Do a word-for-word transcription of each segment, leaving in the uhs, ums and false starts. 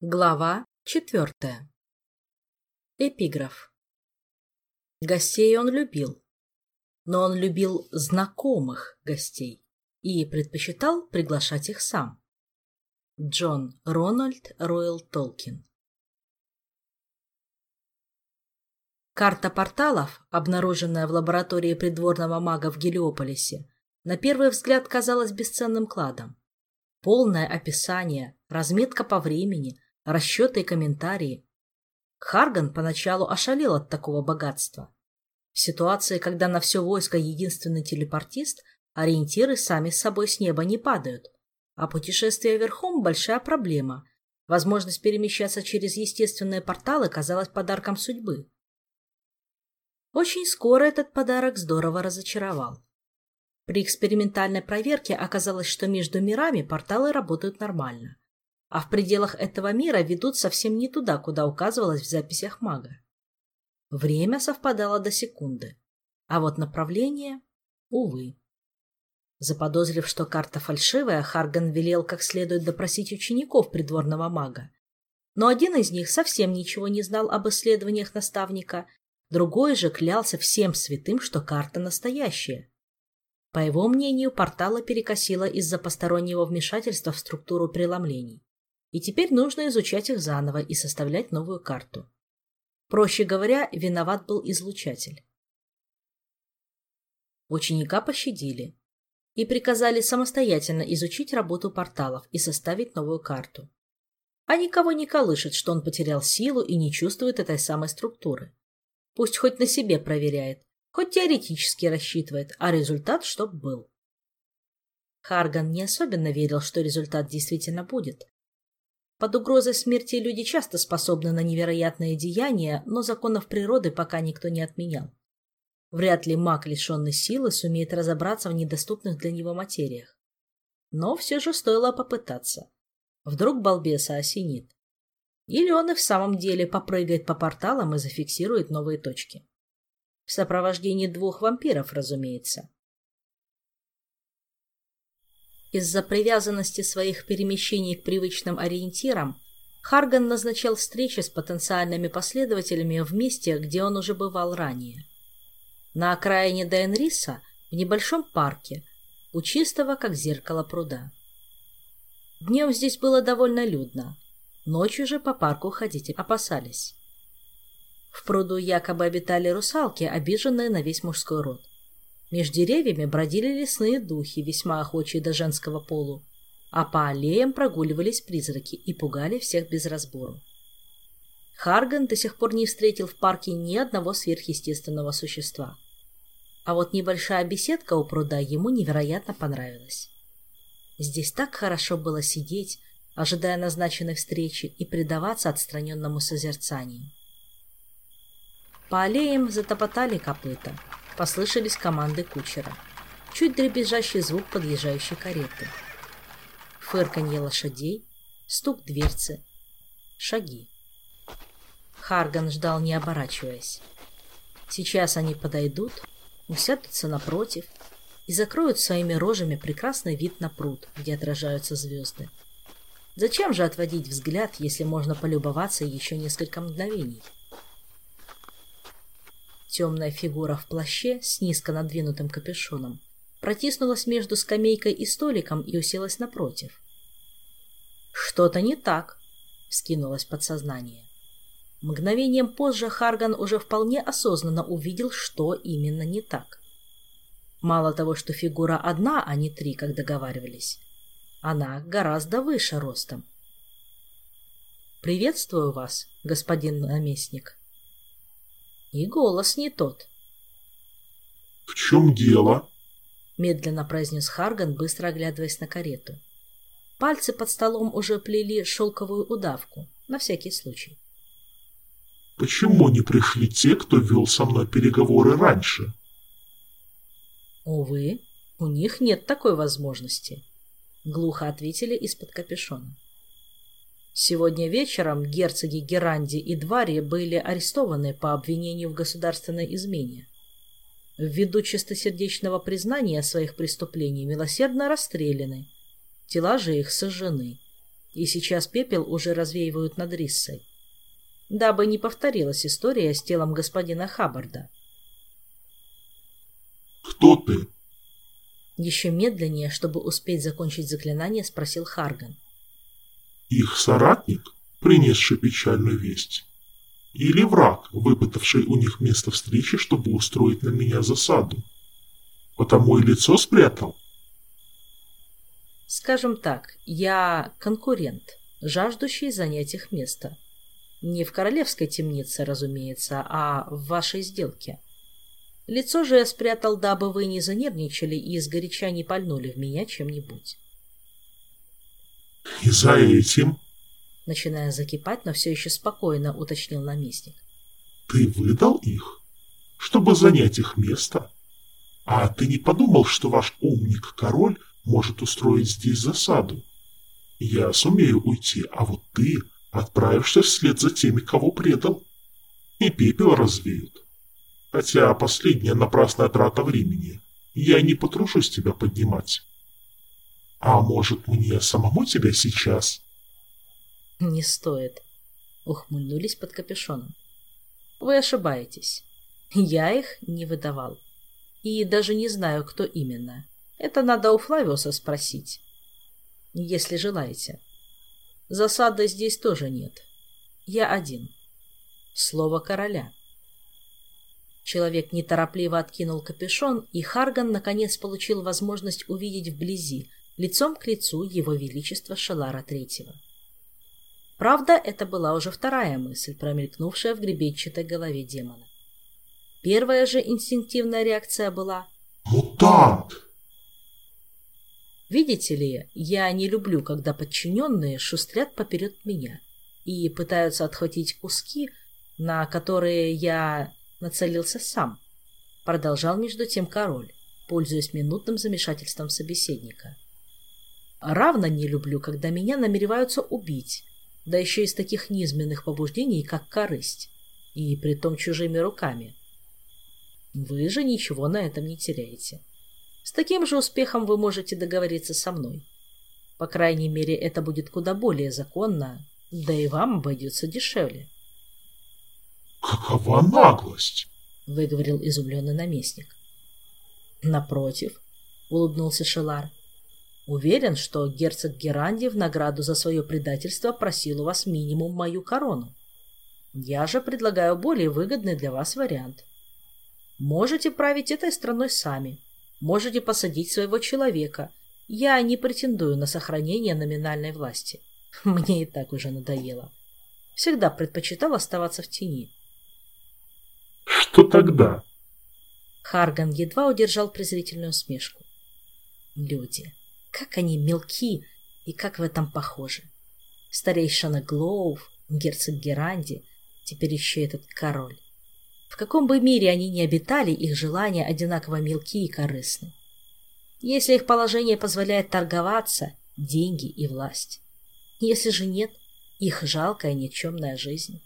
Глава четвертая. Эпиграф. Гостей он любил, но он любил знакомых гостей и предпочитал приглашать их сам. Джон Рональд Ройл Толкин. Карта порталов, обнаруженная в лаборатории придворного мага в Гелиополисе, на первый взгляд казалась бесценным кладом. Полное описание, разметка по времени, расчеты и комментарии. Харган поначалу ошалел от такого богатства. В ситуации, когда на все войско единственный телепортист, ориентиры сами с собой с неба не падают, а путешествие верхом – большая проблема. Возможность перемещаться через естественные порталы казалась подарком судьбы. Очень скоро этот подарок здорово разочаровал. При экспериментальной проверке оказалось, что между мирами порталы работают нормально, а в пределах этого мира ведут совсем не туда, куда указывалось в записях мага. Время совпадало до секунды, а вот направление – увы. Заподозрив, что карта фальшивая, Харган велел как следует допросить учеников придворного мага. Но один из них совсем ничего не знал об исследованиях наставника, другой же клялся всем святым, что карта настоящая. По его мнению, порталы перекосило из-за постороннего вмешательства в структуру преломлений, и теперь нужно изучать их заново и составлять новую карту. Проще говоря, виноват был излучатель. Ученика пощадили и приказали самостоятельно изучить работу порталов и составить новую карту. А никого не колышет, что он потерял силу и не чувствует этой самой структуры. Пусть хоть на себе проверяет, хоть теоретически рассчитывает, а результат чтоб был. Харган не особенно верил, что результат действительно будет. Под угрозой смерти люди часто способны на невероятные деяния, но законов природы пока никто не отменял. Вряд ли маг, лишенный силы, сумеет разобраться в недоступных для него материях. Но все же стоило попытаться. Вдруг балбеса осенит. Или он и в самом деле попрыгает по порталам и зафиксирует новые точки. В сопровождении двух вампиров, разумеется. Из-за привязанности своих перемещений к привычным ориентирам Харган назначал встречи с потенциальными последователями в месте, где он уже бывал ранее. На окраине Дейнриса, в небольшом парке, у чистого, как зеркало пруда. Днем здесь было довольно людно, ночью же по парку ходить опасались. В пруду якобы обитали русалки, обиженные на весь мужской род. Меж деревьями бродили лесные духи, весьма охочие до женского полу, а по аллеям прогуливались призраки и пугали всех без разбору. Харган до сих пор не встретил в парке ни одного сверхъестественного существа. А вот небольшая беседка у пруда ему невероятно понравилась. Здесь так хорошо было сидеть, ожидая назначенной встречи и предаваться отстраненному созерцанию. По аллеям затопотали копыта, послышались команды кучера, чуть дребезжащий звук подъезжающей кареты, фырканье лошадей, стук дверцы, шаги. Харган ждал, не оборачиваясь. Сейчас они подойдут, усядутся напротив и закроют своими рожами прекрасный вид на пруд, где отражаются звезды. Зачем же отводить взгляд, если можно полюбоваться еще несколько мгновений? Темная фигура в плаще с низко надвинутым капюшоном протиснулась между скамейкой и столиком и уселась напротив. «Что-то не так», — вскинулось подсознание. Мгновением позже Харган уже вполне осознанно увидел, что именно не так. Мало того, что фигура одна, а не три, как договаривались, она гораздо выше ростом. «Приветствую вас, господин наместник». И голос не тот. — В чем дело? — медленно произнес Харган, быстро оглядываясь на карету. Пальцы под столом уже плели шелковую удавку, на всякий случай. — Почему не пришли те, кто вел со мной переговоры раньше? — Увы, у них нет такой возможности, — глухо ответили из-под капюшона. Сегодня вечером герцоги Геранди и Двари были арестованы по обвинению в государственной измене. Ввиду чистосердечного признания своих преступлений милосердно расстреляны, тела же их сожжены. и сейчас пепел уже развеивают над Риссой, дабы не повторилась история с телом господина Хаббарда. «Кто ты?» Еще медленнее, чтобы успеть закончить заклинание, спросил Харган. «Их соратник, принесший печальную весть? Или враг, выпытавший у них место встречи, чтобы устроить на меня засаду? Потому и лицо спрятал?» «Скажем так, я конкурент, жаждущий занять их место. Не в королевской темнице, разумеется, а в вашей сделке. Лицо же я спрятал, дабы вы не занервничали и сгоряча не пальнули в меня чем-нибудь». «И за этим?» Начиная закипать, но все еще спокойно уточнил наместник. «Ты выдал их, чтобы занять их место? А ты не подумал, что ваш умник-король может устроить здесь засаду? Я сумею уйти, а вот ты отправишься вслед за теми, кого предал. И пепел развеют. Хотя последняя напрасная трата времени. Я не потружусь тебя поднимать. А может, мне самому тебя сейчас?» «Не стоит», — ухмыльнулись под капюшоном. «Вы ошибаетесь. Я их не выдавал. И даже не знаю, кто именно. Это надо у Флавиуса спросить, если желаете. Засады здесь тоже нет. Я один. Слово короля». Человек неторопливо откинул капюшон, и Харган наконец получил возможность увидеть вблизи, лицом к лицу его величества Шелара Третьего. Правда, это была уже вторая мысль, промелькнувшая в гребенчатой голове демона. Первая же инстинктивная реакция была: «Мутант!» Видите ли, я не люблю, когда подчиненные шустрят поперед меня и пытаются отхватить куски, на которые я нацелился сам, продолжал между тем король, пользуясь минутным замешательством собеседника. Равно не люблю, когда меня намереваются убить, да еще из таких низменных побуждений, как корысть, и притом чужими руками. Вы же ничего на этом не теряете. С таким же успехом вы можете договориться со мной. По крайней мере, это будет куда более законно, да и вам обойдется дешевле. «Какова наглость!» — выговорил изумленный наместник. «Напротив», — улыбнулся Шелар, — «уверен, что герцог Геранди в награду за свое предательство просил у вас минимум мою корону. Я же предлагаю более выгодный для вас вариант. Можете править этой страной сами, можете посадить своего человека. Я не претендую на сохранение номинальной власти. Мне и так уже надоело. Всегда предпочитал оставаться в тени». «Что тогда?» Харган едва удержал презрительную усмешку. «Люди, как они мелки и как в этом похожи. Старейшина Глоув, герцог Геранди, теперь еще этот король. В каком бы мире они ни обитали, их желания одинаково мелки и корыстны. Если их положение позволяет торговаться, деньги и власть. Если же нет, их жалкая никчемная жизнь.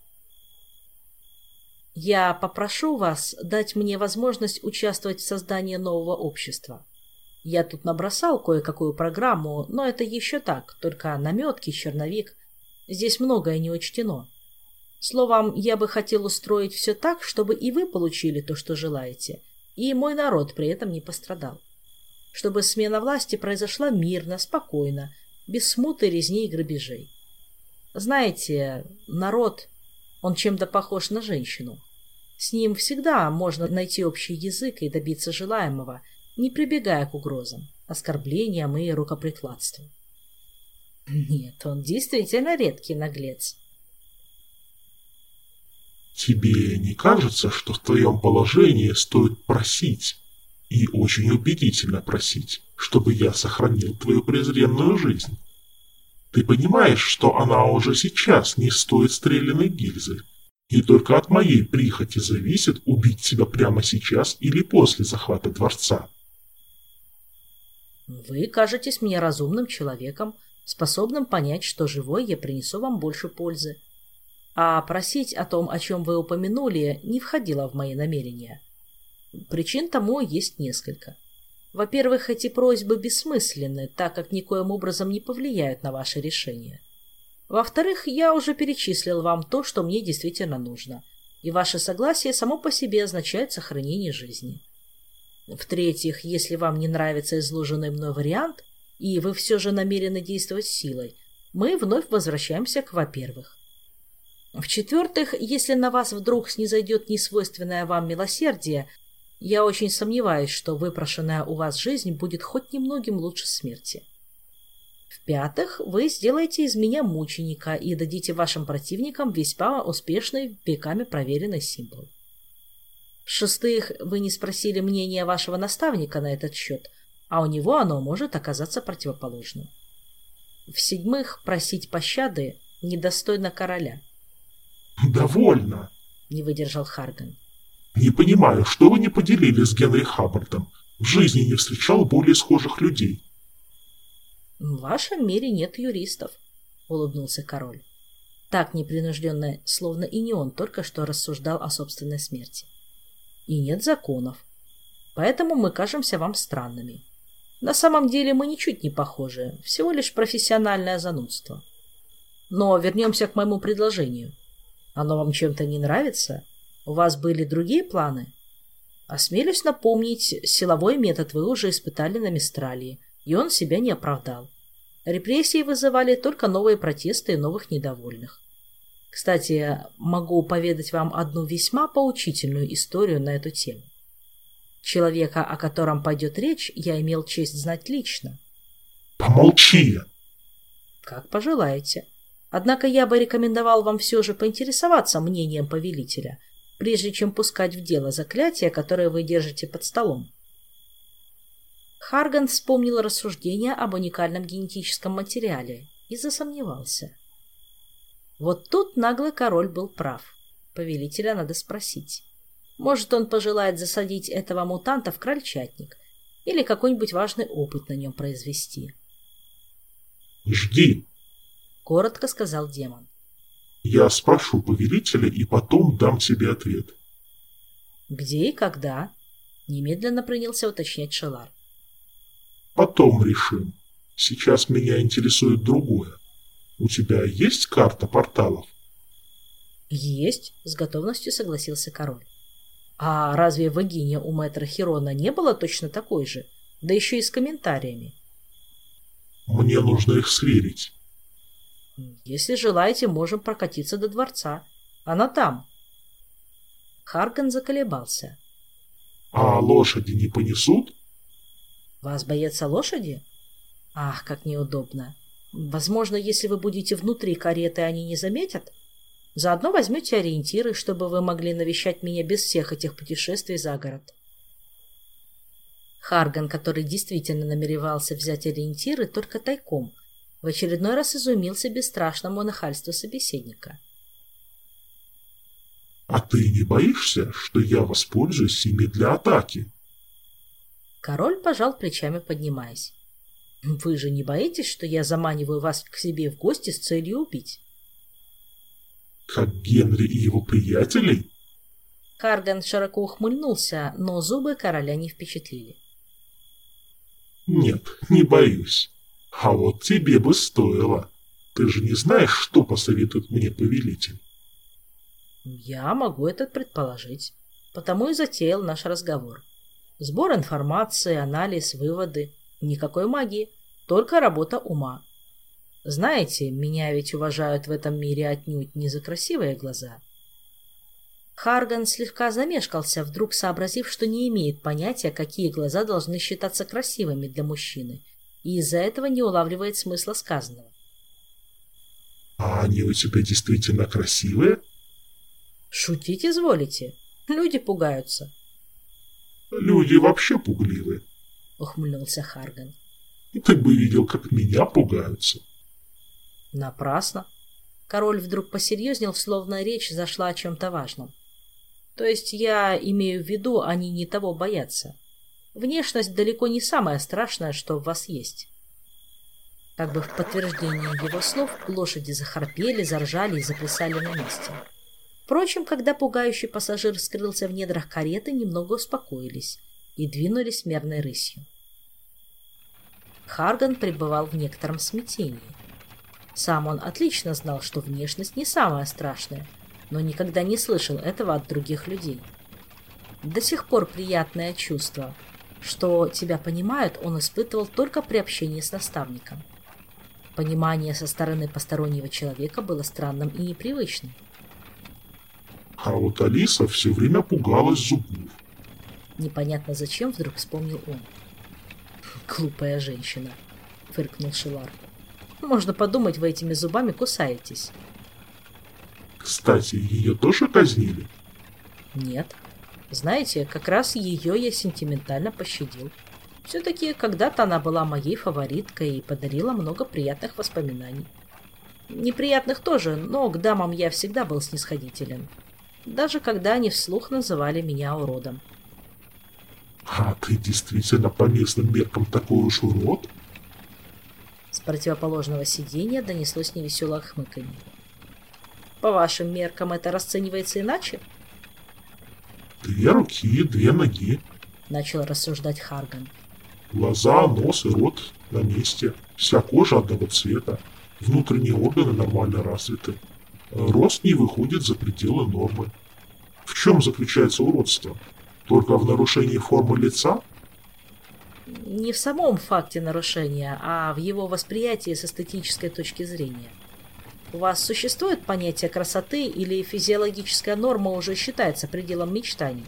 Я попрошу вас дать мне возможность участвовать в создании нового общества. Я тут набросал кое-какую программу, но это еще так, только наметки, черновик. Здесь многое не учтено. Словом, я бы хотел устроить все так, чтобы и вы получили то, что желаете, и мой народ при этом не пострадал. Чтобы смена власти произошла мирно, спокойно, без смуты, резни и грабежей. Знаете, народ, он чем-то похож на женщину. С ним всегда можно найти общий язык и добиться желаемого, не прибегая к угрозам, оскорблениям и рукоприкладству. Нет, он действительно редкий наглец. «Тебе не кажется, что в твоем положении стоит просить, и очень убедительно просить, чтобы я сохранил твою презренную жизнь? Ты понимаешь, что она уже сейчас не стоит стреляной гильзы, и только от моей прихоти зависит, убить тебя прямо сейчас или после захвата дворца?» Вы кажетесь мне разумным человеком, способным понять, что живой я принесу вам больше пользы. А просить о том, о чем вы упомянули, не входило в мои намерения. Причин тому есть несколько. Во-первых, эти просьбы бессмысленны, так как никоим образом не повлияют на ваше решение. Во-вторых, я уже перечислил вам то, что мне действительно нужно, и ваше согласие само по себе означает сохранение жизни. В-третьих, если вам не нравится изложенный мной вариант, и вы все же намерены действовать силой, мы вновь возвращаемся к во-первых. В-четвертых, если на вас вдруг снизойдет несвойственное вам милосердие, я очень сомневаюсь, что выпрошенная у вас жизнь будет хоть немногим лучше смерти. В-пятых, вы сделаете из меня мученика и дадите вашим противникам весьма успешный, веками проверенный символ. В-шестых, вы не спросили мнения вашего наставника на этот счет, а у него оно может оказаться противоположным. В-седьмых, просить пощады недостойно короля. «Довольно!» — не выдержал Харган. «Не понимаю, что вы не поделили с Генри Хаббардом? В жизни не встречал более схожих людей». «В вашем мире нет юристов», — улыбнулся король. Так непринужденно, словно и не он только что рассуждал о собственной смерти. «И нет законов. Поэтому мы кажемся вам странными. На самом деле мы ничуть не похожи, всего лишь профессиональное занудство. Но вернемся к моему предложению. Оно вам чем-то не нравится? У вас были другие планы? Осмелюсь напомнить, силовой метод вы уже испытали на Мистралии, и он себя не оправдал. Репрессии вызывали только новые протесты и новых недовольных. Кстати, могу поведать вам одну весьма поучительную историю на эту тему. Человека, о котором пойдет речь, я имел честь знать лично. «Помолчи!» «Как пожелаете. Однако я бы рекомендовал вам все же поинтересоваться мнением повелителя, прежде чем пускать в дело заклятия, которое вы держите под столом». Харган вспомнил рассуждения об уникальном генетическом материале и засомневался. Вот тут наглый король был прав. Повелителя надо спросить. Может, он пожелает засадить этого мутанта в крольчатник или какой-нибудь важный опыт на нем произвести. «Жди», — коротко сказал демон. «Я спрошу повелителя и потом дам тебе ответ». «Где и когда?» — немедленно принялся уточнять Шелар. «Потом решим. Сейчас меня интересует другое. У тебя есть карта порталов?» «Есть», — с готовностью согласился король. «А разве в Эгине у мэтра Хирона не было точно такой же? Да еще и с комментариями». «Мне нужно их сверить». «Если желаете, можем прокатиться до дворца. Она там». Харган заколебался. «А лошади не понесут?» «Вас боятся лошади? Ах, как неудобно. Возможно, если вы будете внутри кареты, они не заметят? Заодно возьмете ориентиры, чтобы вы могли навещать меня без всех этих путешествий за город». Харган, который действительно намеревался взять ориентиры только тайком, в очередной раз изумился бесстрашному нахальству собеседника. «А ты не боишься, что я воспользуюсь ими для атаки?» Король пожал плечами, поднимаясь. «Вы же не боитесь, что я заманиваю вас к себе в гости с целью убить?» «Как Генри и его приятелей?» Харган широко ухмыльнулся, но зубы короля не впечатлили. «Нет, не боюсь. А вот тебе бы стоило. Ты же не знаешь, что посоветует мне повелитель?» «Я могу это предположить, потому и затеял наш разговор. Сбор информации, анализ, выводы. Никакой магии, только работа ума. Знаете, меня ведь уважают в этом мире отнюдь не за красивые глаза». Харган слегка замешкался, вдруг сообразив, что не имеет понятия, какие глаза должны считаться красивыми для мужчины, и из-за этого не улавливает смысла сказанного. «А они у тебя действительно красивые?» «Шутить изволите? Люди пугаются». «Люди вообще пугливы», — ухмыльнулся Харган. «Ты бы видел, как меня пугаются». «Напрасно». Король вдруг посерьезнел, словно речь зашла о чем-то важном. «То есть я имею в виду, они не того боятся. Внешность далеко не самое страшное, что в вас есть». Как бы в подтверждение его слов лошади захрапели, заржали и заплясали на месте. Впрочем, когда пугающий пассажир скрылся в недрах кареты, немного успокоились и двинулись мерной рысью. Харган пребывал в некотором смятении. Сам он отлично знал, что внешность не самое страшное, но никогда не слышал этого от других людей. До сих пор приятное чувство, что тебя понимают, он испытывал только при общении с наставником. Понимание со стороны постороннего человека было странным и непривычным. А вот Алиса все время пугалась зубов. Непонятно зачем вдруг вспомнил он. «Глупая женщина», — фыркнул Шелар. «Можно подумать, вы этими зубами кусаетесь». Кстати, ее тоже казнили? Нет. Знаете, как раз ее я сентиментально пощадил. Все-таки когда-то она была моей фавориткой и подарила много приятных воспоминаний. Неприятных тоже, но к дамам я всегда был снисходителен. Даже когда они вслух называли меня уродом. А ты действительно по местным меркам такой уж урод? С противоположного сиденья донеслось невеселое хмыканье. По вашим меркам это расценивается иначе? Две руки, две ноги. Начал рассуждать Харган. Глаза, нос и рот на месте. Вся кожа одного цвета. Внутренние органы нормально развиты. Рост не выходит за пределы нормы. В чем заключается уродство? Только в нарушении формы лица? Не в самом факте нарушения, а в его восприятии с эстетической точки зрения. У вас существует понятие красоты или физиологическая норма уже считается пределом мечтаний?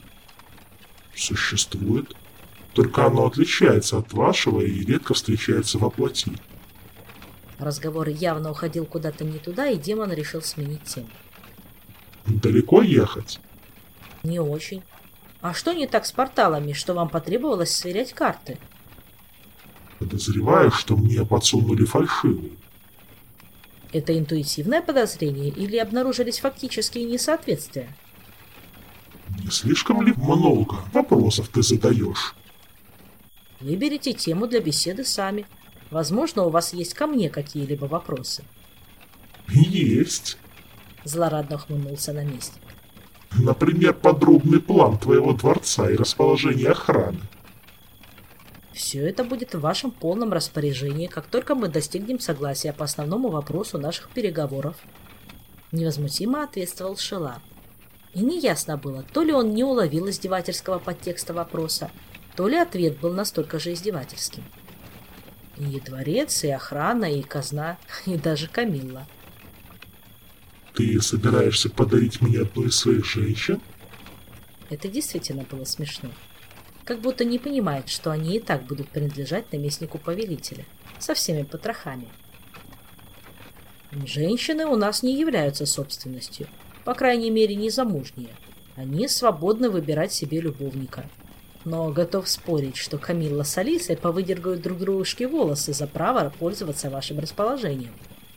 Существует. Только оно отличается от вашего и редко встречается во плоти. Разговор явно уходил куда-то не туда, и демон решил сменить тему. Далеко ехать? Не очень. А что не так с порталами, что вам потребовалось сверять карты? Подозреваю, что мне подсунули фальшивые. Это интуитивное подозрение или обнаружились фактические несоответствия? Не слишком ли много вопросов ты задаешь? Выберите тему для беседы сами. Возможно, у вас есть ко мне какие-либо вопросы. Есть. Злорадно ухмыльнулся наместник. Например, подробный план твоего дворца и расположение охраны. Все это будет в вашем полном распоряжении, как только мы достигнем согласия по основному вопросу наших переговоров. Невозмутимо ответствовал Шелар. И неясно было, то ли он не уловил издевательского подтекста вопроса, то ли ответ был настолько же издевательским. И дворец, и охрана, и казна, и даже Камилла. Ты собираешься подарить мне одну из своих женщин? Это действительно было смешно. Как будто не понимает, что они и так будут принадлежать наместнику повелителя, со всеми потрохами. Женщины у нас не являются собственностью, по крайней мере не замужние. Они свободны выбирать себе любовника. Но готов спорить, что Камилла с Алисой повыдергают друг дружке волосы за право пользоваться вашим расположением.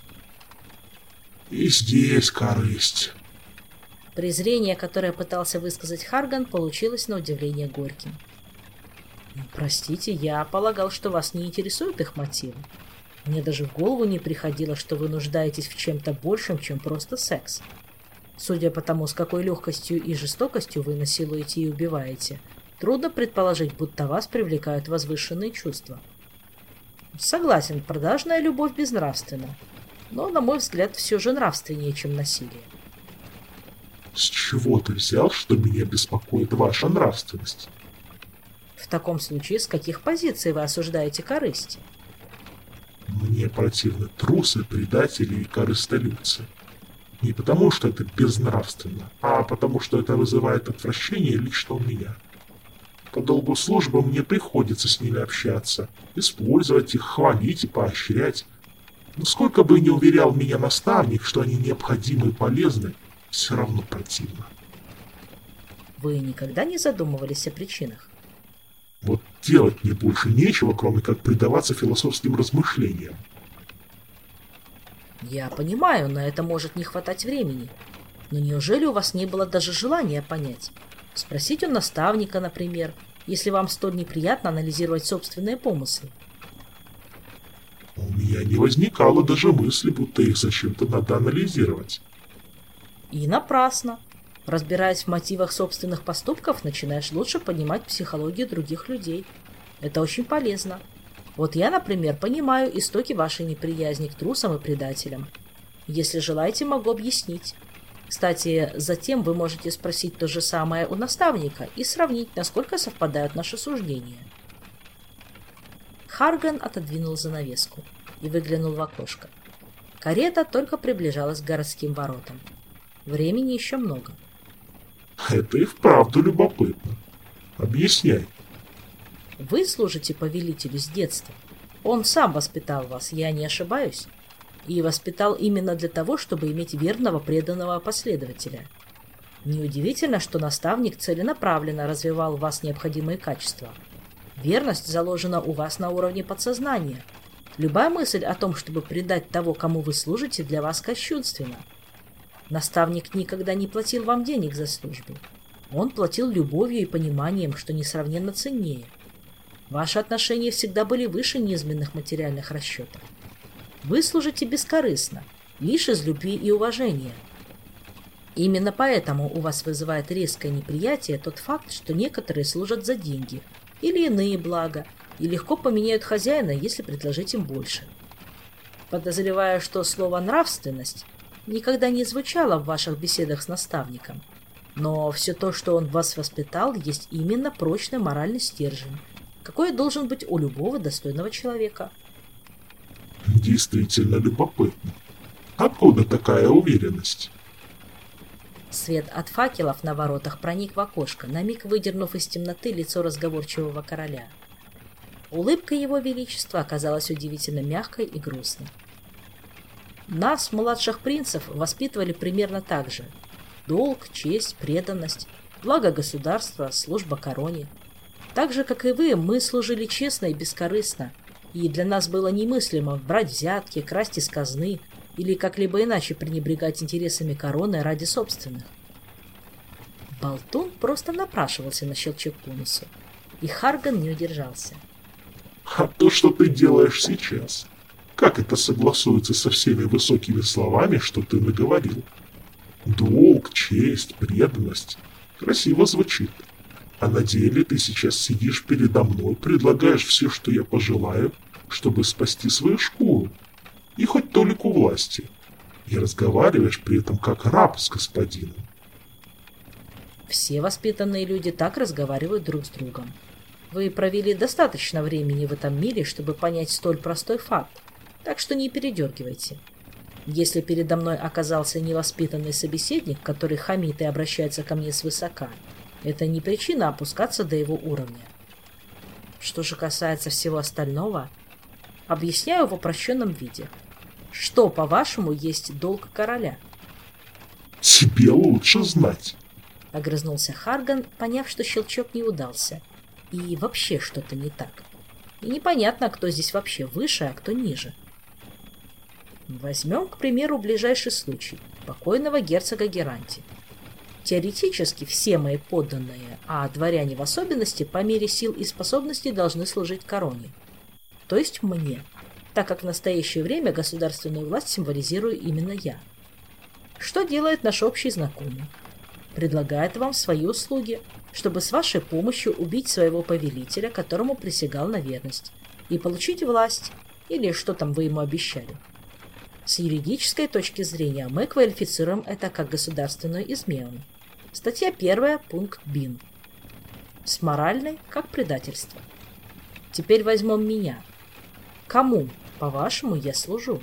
И здесь корысть. Презрение, которое пытался высказать Харган, получилось на удивление горьким. Простите, я полагал, что вас не интересуют их мотивы. Мне даже в голову не приходило, что вы нуждаетесь в чем-то большем, чем просто секс. Судя по тому, с какой легкостью и жестокостью вы насилуете и убиваете, трудно предположить, будто вас привлекают возвышенные чувства. Согласен, продажная любовь безнравственна, но, на мой взгляд, все же нравственнее, чем насилие. С чего ты взял, что меня беспокоит ваша нравственность? В таком случае, с каких позиций вы осуждаете корысть? Мне противны трусы, предатели и корыстолюбцы. Не потому, что это безнравственно, а потому, что это вызывает отвращение лично у меня. По долгу службы мне приходится с ними общаться, использовать их, хвалить и поощрять. Но сколько бы ни уверял меня наставник, что они необходимы и полезны, все равно противно. Вы никогда не задумывались о причинах? Вот делать мне больше нечего, кроме как предаваться философским размышлениям. Я понимаю, на это может не хватать времени. Но неужели у вас не было даже желания понять? Спросить у наставника, например, если вам столь неприятно анализировать собственные помыслы. У меня не возникало даже мысли, будто их зачем-то надо анализировать. И напрасно. Разбираясь в мотивах собственных поступков, начинаешь лучше понимать психологию других людей. Это очень полезно. Вот я, например, понимаю истоки вашей неприязни к трусам и предателям. Если желаете, могу объяснить. Кстати, затем вы можете спросить то же самое у наставника и сравнить, насколько совпадают наши суждения. Харган отодвинул занавеску и выглянул в окошко. Карета только приближалась к городским воротам. Времени еще много. Это и вправду любопытно. Объясняй. Вы служите повелителю с детства. Он сам воспитал вас, я не ошибаюсь? И воспитал именно для того, чтобы иметь верного преданного последователя. Неудивительно, что наставник целенаправленно развивал в вас необходимые качества. Верность заложена у вас на уровне подсознания. Любая мысль о том, чтобы предать того, кому вы служите, для вас кощунственна. Наставник никогда не платил вам денег за службу. Он платил любовью и пониманием, что несравненно ценнее. Ваши отношения всегда были выше низменных материальных расчетов. Вы служите бескорыстно, лишь из любви и уважения. Именно поэтому у вас вызывает резкое неприятие тот факт, что некоторые служат за деньги или иные блага и легко поменяют хозяина, если предложить им больше. Подозреваю, что слово «нравственность» никогда не звучало в ваших беседах с наставником, но все то, что он вас воспитал, есть именно прочный моральный стержень, какой должен быть у любого достойного человека. Действительно любопытно. Откуда такая уверенность? Свет от факелов на воротах проник в окошко, на миг выдернув из темноты лицо разговорчивого короля. Улыбка его величества оказалась удивительно мягкой и грустной. Нас, младших принцев, воспитывали примерно так же. Долг, честь, преданность, благо государства, служба короне. Так же, как и вы, мы служили честно и бескорыстно, и для нас было немыслимо брать взятки, красть из казны или как-либо иначе пренебрегать интересами короны ради собственных. Болтун просто напрашивался на щелчок по носу, и Харган не удержался. А то, что ты делаешь сейчас, как это согласуется со всеми высокими словами, что ты наговорил? Долг, честь, преданность. Красиво звучит. А на деле ты сейчас сидишь передо мной, предлагаешь все, что я пожелаю, чтобы спасти свою шкуру и хоть толику власти. И разговариваешь при этом как раб с господином. Все воспитанные люди так разговаривают друг с другом. Вы провели достаточно времени в этом мире, чтобы понять столь простой факт, так что не передергивайте. Если передо мной оказался невоспитанный собеседник, который хамит и обращается ко мне свысока, это не причина опускаться до его уровня. Что же касается всего остального, объясняю в упрощенном виде. Что, по-вашему, есть долг короля? Тебе лучше знать. Огрызнулся Харган, поняв, что щелчок не удался. И вообще что-то не так. И непонятно, кто здесь вообще выше, а кто ниже. Возьмем, к примеру, ближайший случай. Покойного герцога Геранти. Теоретически все мои подданные, а дворяне в особенности, по мере сил и способностей должны служить короне. То есть мне, так как в настоящее время государственную власть символизирую именно я. Что делает наш общий знакомый? Предлагает вам свои услуги, чтобы с вашей помощью убить своего повелителя, которому присягал на верность, и получить власть, или что там вы ему обещали. С юридической точки зрения мы квалифицируем это как государственную измену. Статья первая, пункт Бин. С моральной, как предательство. Теперь возьмем меня. Кому, по-вашему, я служу?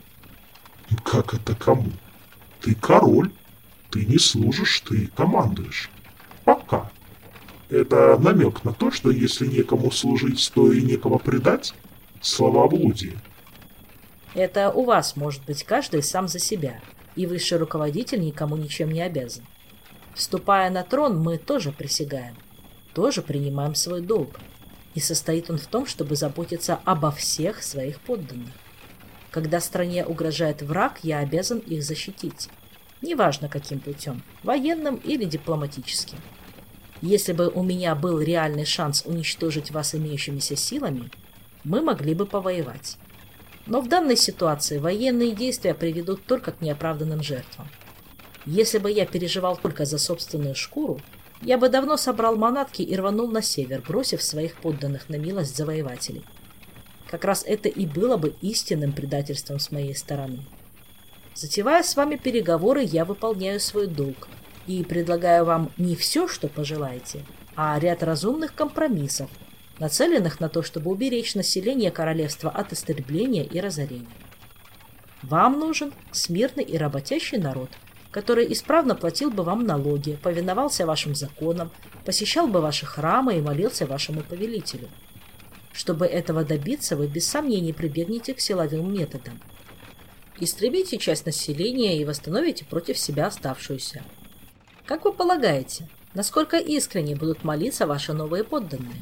Как это кому? Ты король. Ты не служишь, ты командуешь. Пока. Это намек на то, что если некому служить, то и некого предать? Словоблудие. Это у вас, может быть, каждый сам за себя, и высший руководитель никому ничем не обязан. Вступая на трон, мы тоже присягаем, тоже принимаем свой долг, и состоит он в том, чтобы заботиться обо всех своих подданных. Когда стране угрожает враг, я обязан их защитить, неважно каким путем, военным или дипломатическим. Если бы у меня был реальный шанс уничтожить вас имеющимися силами, мы могли бы повоевать. Но в данной ситуации военные действия приведут только к неоправданным жертвам. Если бы я переживал только за собственную шкуру, я бы давно собрал манатки и рванул на север, бросив своих подданных на милость завоевателей. Как раз это и было бы истинным предательством с моей стороны. Затевая с вами переговоры, я выполняю свой долг и предлагаю вам не все, что пожелаете, а ряд разумных компромиссов, нацеленных на то, чтобы уберечь население королевства от истребления и разорения. Вам нужен смирный и работящий народ, который исправно платил бы вам налоги, повиновался вашим законам, посещал бы ваши храмы и молился вашему повелителю. Чтобы этого добиться, вы без сомнений прибегнете к силовым методам. Истребите часть населения и восстановите против себя оставшуюся. Как вы полагаете, насколько искренне будут молиться ваши новые подданные?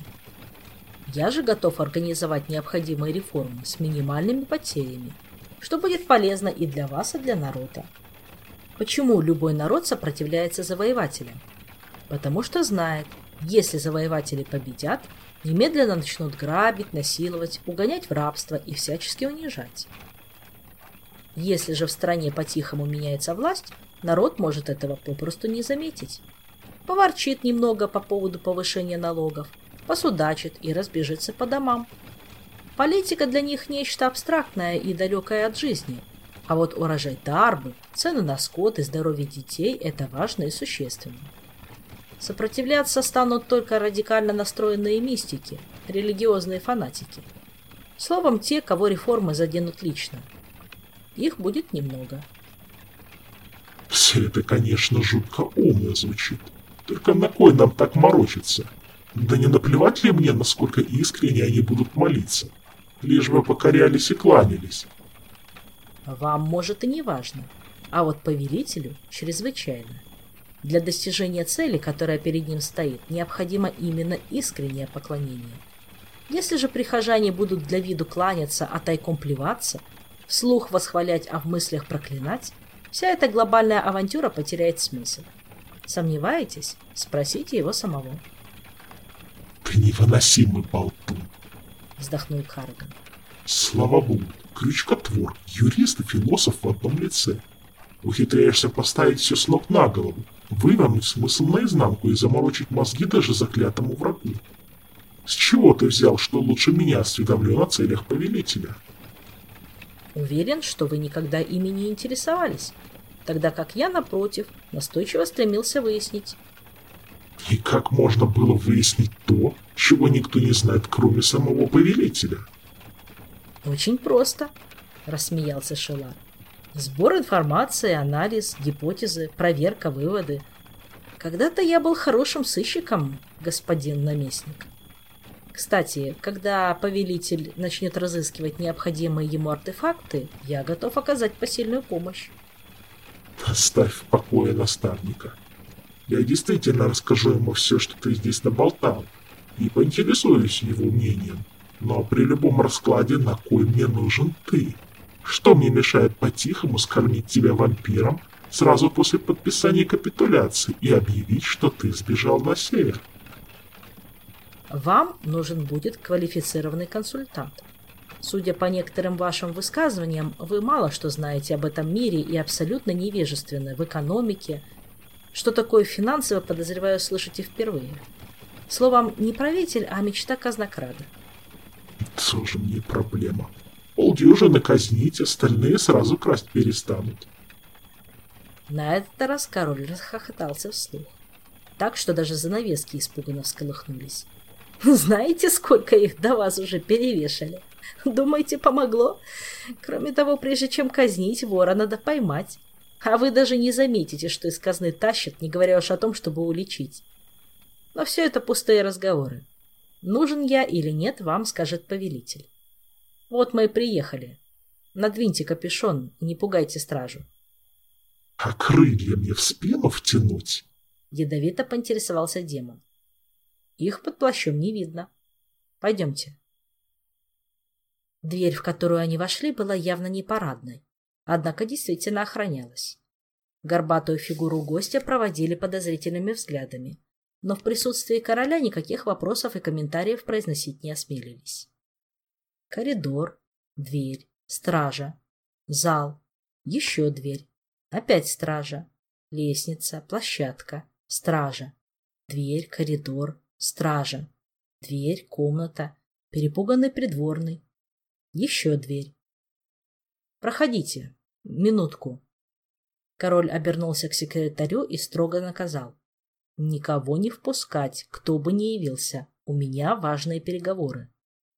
Я же готов организовать необходимые реформы с минимальными потерями, что будет полезно и для вас, и для народа. Почему любой народ сопротивляется завоевателям? Потому что знает, если завоеватели победят, немедленно начнут грабить, насиловать, угонять в рабство и всячески унижать. Если же в стране по-тихому меняется власть, народ может этого попросту не заметить. Поворчит немного по поводу повышения налогов, посудачит и разбежится по домам. Политика для них нечто абстрактное и далекое от жизни, а вот урожай Тарбы, цены на скот и здоровье детей – это важно и существенно. Сопротивляться станут только радикально настроенные мистики, религиозные фанатики. Словом, те, кого реформы заденут лично. Их будет немного. Все это, конечно, жутко умно звучит. Только на кой нам так морочиться? Да не наплевать ли мне, насколько искренне они будут молиться? Лишь бы покорялись и кланялись. Вам, может, и не важно, а вот повелителю чрезвычайно. Для достижения цели, которая перед ним стоит, необходимо именно искреннее поклонение. Если же прихожане будут для виду кланяться, а тайком плеваться, вслух восхвалять, а в мыслях проклинать, вся эта глобальная авантюра потеряет смысл. Сомневаетесь? Спросите его самого. Ты невыносимый болтун, вздохнул Харган. Слава богу, крючкотвор, юрист и философ в одном лице. Ухитряешься поставить все с ног на голову, вывернуть смысл наизнанку и заморочить мозги даже заклятому врагу. С чего ты взял, что лучше меня осведомлен о целях повелителя? Уверен, что вы никогда ими не интересовались, тогда как я, напротив, настойчиво стремился выяснить. И как можно было выяснить то, чего никто не знает, кроме самого повелителя? Очень просто, рассмеялся Шелар. Сбор информации, анализ, гипотезы, проверка, выводы. Когда-то я был хорошим сыщиком, господин наместник. Кстати, когда повелитель начнет разыскивать необходимые ему артефакты, я готов оказать посильную помощь. Оставь в покое наставника. Я действительно расскажу ему все, что ты здесь наболтал, и поинтересуюсь его мнением. Но при любом раскладе, на кой мне нужен ты? Что мне мешает по-тихому скормить тебя вампиром сразу после подписания капитуляции и объявить, что ты сбежал на север? Вам нужен будет квалифицированный консультант. Судя по некоторым вашим высказываниям, вы мало что знаете об этом мире и абсолютно невежественны в экономике. Что такое финансы, вы, подозреваю, слышите впервые. Словом, не правитель, а мечта казнокрада. Тоже мне проблема. Полдюжины казнить, остальные сразу красть перестанут. На этот раз король расхохотался вслух, так что даже занавески испуганно всколыхнулись. Знаете, сколько их до вас уже перевешали? Думаете, помогло? Кроме того, прежде чем казнить, вора надо поймать. А вы даже не заметите, что из казны тащат, не говоря уж о том, чтобы уличить. Но все это пустые разговоры. Нужен я или нет, вам скажет повелитель. Вот мы и приехали. Надвиньте капюшон и не пугайте стражу. — А крылья мне в спину втянуть? — ядовито поинтересовался демон. Их под плащом не видно. Пойдемте. Дверь, в которую они вошли, была явно не парадной, однако действительно охранялась. Горбатую фигуру гостя проводили подозрительными взглядами, но в присутствии короля никаких вопросов и комментариев произносить не осмелились. Коридор, дверь, стража, зал, еще дверь, опять стража, лестница, площадка, стража, дверь, коридор, стража, дверь, комната, перепуганный придворный, Еще дверь. «Проходите. Минутку». Король обернулся к секретарю и строго наказал: «Никого не впускать, кто бы ни явился. У меня важные переговоры».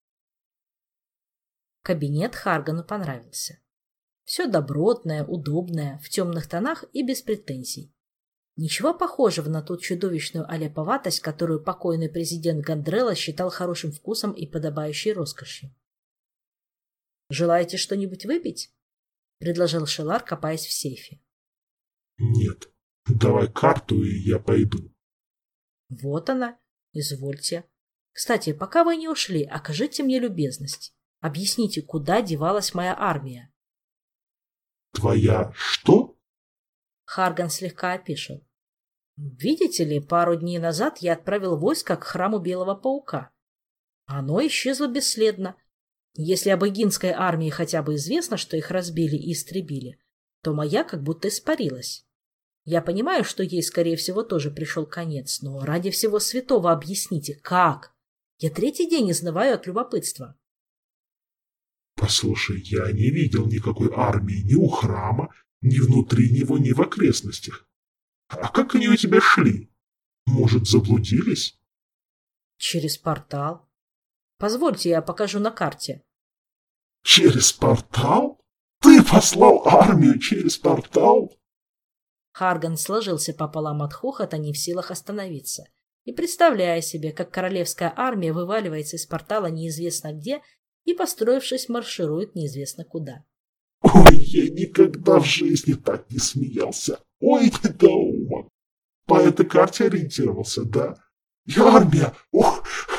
Кабинет Харгану понравился. Все добротное, удобное, в темных тонах и без претензий. Ничего похожего на ту чудовищную аляповатость, которую покойный президент Гандрелла считал хорошим вкусом и подобающей роскошью. «Желаете что-нибудь выпить?» — предложил Шелар, копаясь в сейфе. «Нет, давай карту, и я пойду». «Вот она. Извольте. Кстати, пока вы не ушли, окажите мне любезность. Объясните, куда девалась моя армия?» «Твоя что?» Харган слегка опешил. «Видите ли, пару дней назад я отправил войско к храму Белого Паука. Оно исчезло бесследно. Если об эгинской армии хотя бы известно, что их разбили и истребили, то моя как будто испарилась. Я понимаю, что ей, скорее всего, тоже пришел конец, но ради всего святого объясните, как? Я третий день изнываю от любопытства». «Послушай, я не видел никакой армии ни у храма, ни внутри него, ни в окрестностях. А как они у тебя шли? Может, заблудились?» «Через портал. Позвольте, я покажу на карте». «Через портал? Ты послал армию через портал?» Харган сложился пополам от хохота, не в силах остановиться, и представляя себе, как королевская армия вываливается из портала неизвестно где и, построившись, марширует неизвестно куда. «Ой, я никогда в жизни так не смеялся. Ой, недоумок. По этой карте ориентировался, да? И армия, ух,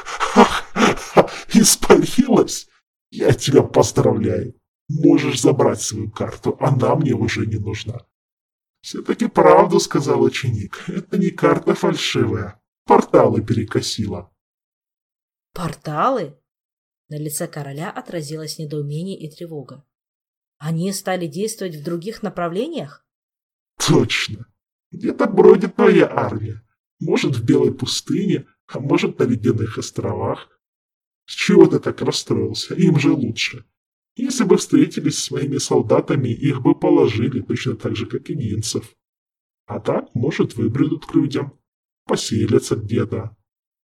испарилась. Я тебя поздравляю. Можешь забрать свою карту, она мне уже не нужна». «Все-таки правду сказал ученик. Это не карта фальшивая. Порталы перекосила». «Порталы?» На лице короля отразилось недоумение и тревога. «Они стали действовать в других направлениях?» «Точно. Где-то бродит твоя армия. Может, в Белой пустыне, а может, на Ледяных островах. С чего ты так расстроился? Им же лучше. Если бы встретились с моими солдатами, их бы положили точно так же, как и гинцев. А так, может, выбредут к людям, поселятся где-то».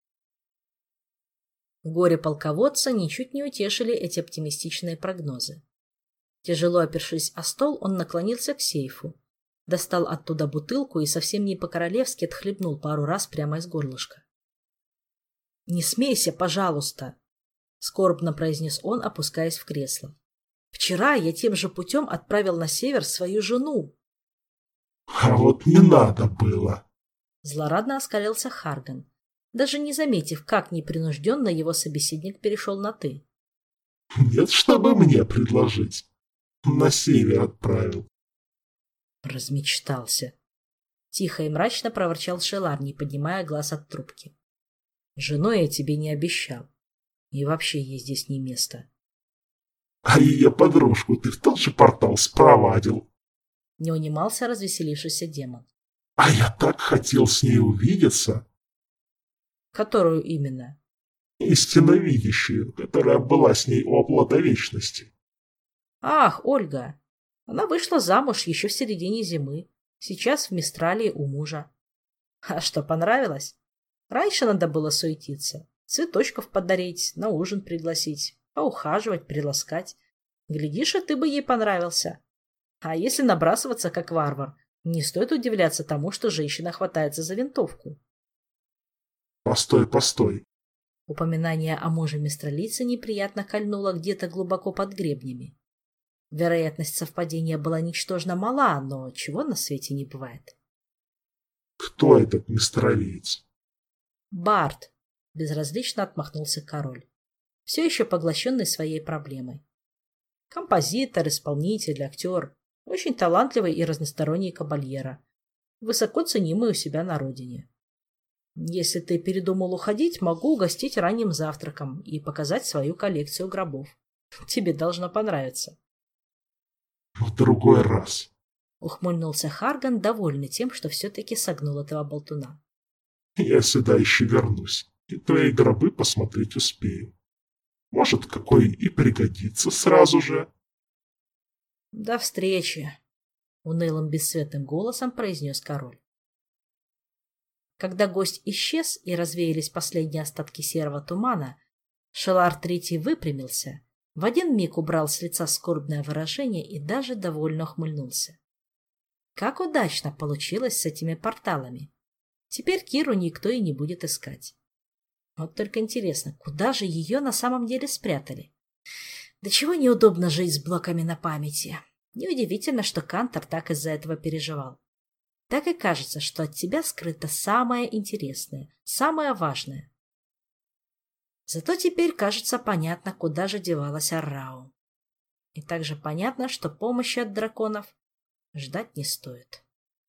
Горе полководца ничуть не утешили эти оптимистичные прогнозы. Тяжело опершись о стол, он наклонился к сейфу, достал оттуда бутылку и совсем не по-королевски отхлебнул пару раз прямо из горлышка. «Не смейся, пожалуйста», — скорбно произнес он, опускаясь в кресло. «Вчера я тем же путем отправил на север свою жену». «А вот не надо было», — злорадно оскалился Харган, даже не заметив, как непринужденно его собеседник перешел на «ты». «Нет, чтобы мне предложить. На север отправил». Размечтался. Тихо и мрачно проворчал Шелар, не поднимая глаз от трубки. «Женой я тебе не обещал. И вообще ей здесь не место». «А ее подружку ты в тот же портал спровадил». Не унимался развеселившийся демон. «А я так хотел с ней увидеться». «Которую именно?» «Истинно видящую, которая была с ней у оплота вечности». «Ах, Ольга! Она вышла замуж еще в середине зимы. Сейчас в Мистралии у мужа. А что, понравилось? Раньше надо было суетиться. Цветочков подарить, на ужин пригласить, поухаживать, приласкать. Глядишь, и ты бы ей понравился. А если набрасываться, как варвар, не стоит удивляться тому, что женщина хватается за винтовку». «Постой, постой». Упоминание о муже мистралийца неприятно кольнуло где-то глубоко под гребнями. Вероятность совпадения была ничтожно мала, но чего на свете не бывает. «Кто этот мистралиец?» «Бард», — безразлично отмахнулся король, все еще поглощенный своей проблемой. «Композитор, исполнитель, актер, очень талантливый и разносторонний кабальера, высоко ценимый у себя на родине. Если ты передумал уходить, могу угостить ранним завтраком и показать свою коллекцию гробов. Тебе должно понравиться». «В другой раз», — ухмыльнулся Харган, довольный тем, что все-таки согнул этого болтуна. «я сюда еще вернусь, и твои гробы посмотреть успею». Может, какой и пригодится сразу же. До встречи, унылым бесцветным голосом произнес король. Когда гость исчез и развеялись последние остатки серого тумана, Шелар Третий выпрямился, в один миг убрал с лица скорбное выражение и даже довольно ухмыльнулся. Как удачно получилось с этими порталами. Теперь Киру никто и не будет искать. Вот только интересно, куда же ее на самом деле спрятали? До чего неудобно жить с блоками на памяти. Неудивительно, что Кантор так из-за этого переживал. Так и кажется, что от тебя скрыто самое интересное, самое важное. Зато теперь, кажется, понятно, куда же девалась Аррау. И также понятно, что помощи от драконов ждать не стоит.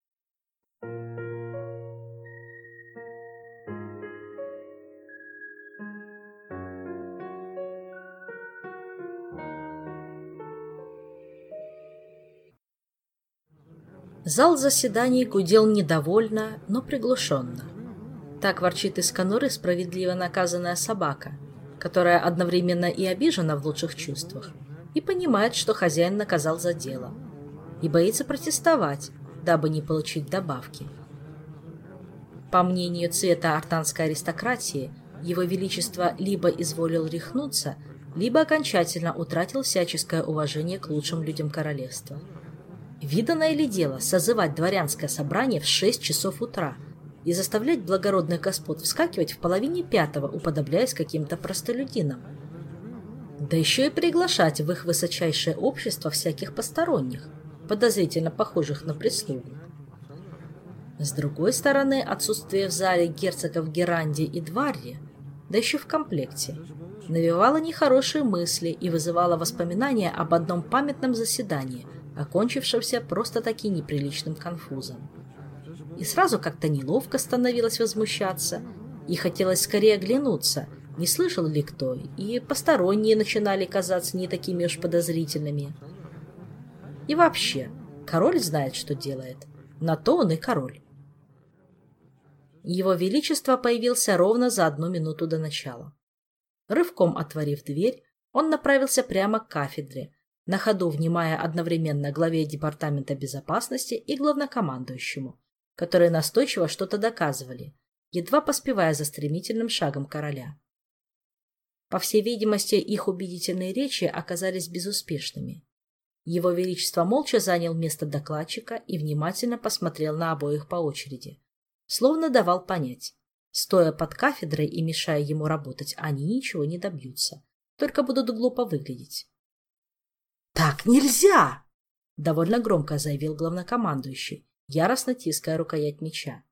Зал заседаний гудел недовольно, но приглушенно. Так ворчит из конуры справедливо наказанная собака, которая одновременно и обижена в лучших чувствах, и понимает, что хозяин наказал за дело, и боится протестовать, дабы не получить добавки. По мнению цвета артанской аристократии, его величество либо изволил рехнуться, либо окончательно утратил всяческое уважение к лучшим людям королевства. Виданное ли дело созывать дворянское собрание в шесть часов утра и заставлять благородных господ вскакивать в половине пятого, уподобляясь каким-то простолюдинам? Да еще и приглашать в их высочайшее общество всяких посторонних, подозрительно похожих на прислугу. С другой стороны, отсутствие в зале герцогов Геранди и Дварри, да еще в комплекте, навевало нехорошие мысли и вызывало воспоминания об одном памятном заседании, окончившемся просто-таки неприличным конфузом. И сразу как-то неловко становилось возмущаться, и хотелось скорее оглянуться, не слышал ли кто, и посторонние начинали казаться не такими уж подозрительными. И вообще, король знает, что делает. На то он и король. Его Величество появился ровно за одну минуту до начала. Рывком отворив дверь, он направился прямо к кафедре, на ходу внимая одновременно главе Департамента безопасности и главнокомандующему, которые настойчиво что-то доказывали, едва поспевая за стремительным шагом короля. По всей видимости, их убедительные речи оказались безуспешными. Его Величество молча занял место докладчика и внимательно посмотрел на обоих по очереди, словно давал понять, стоя под кафедрой и мешая ему работать, они ничего не добьются, только будут глупо выглядеть. «Так нельзя!» — довольно громко заявил главнокомандующий, яростно тиская рукоять меча.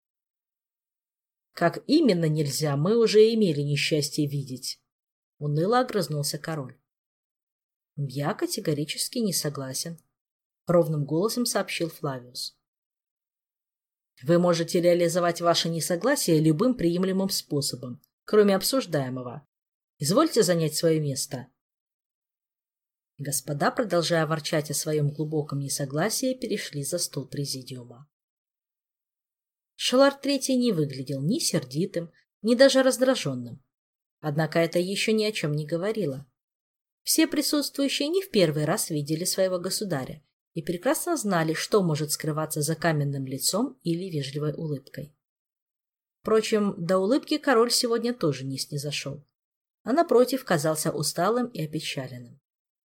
«Как именно нельзя, мы уже имели несчастье видеть», — уныло огрызнулся король. «Я категорически не согласен», — ровным голосом сообщил Флавиус. «Вы можете реализовать ваше несогласие любым приемлемым способом, кроме обсуждаемого. Извольте занять свое место». Господа, продолжая ворчать о своем глубоком несогласии, перешли за стол президиума. Шелар Третий не выглядел ни сердитым, ни даже раздраженным. Однако это еще ни о чем не говорило. Все присутствующие не в первый раз видели своего государя и прекрасно знали, что может скрываться за каменным лицом или вежливой улыбкой. Впрочем, до улыбки король сегодня тоже не снизошел, а напротив казался усталым и опечаленным.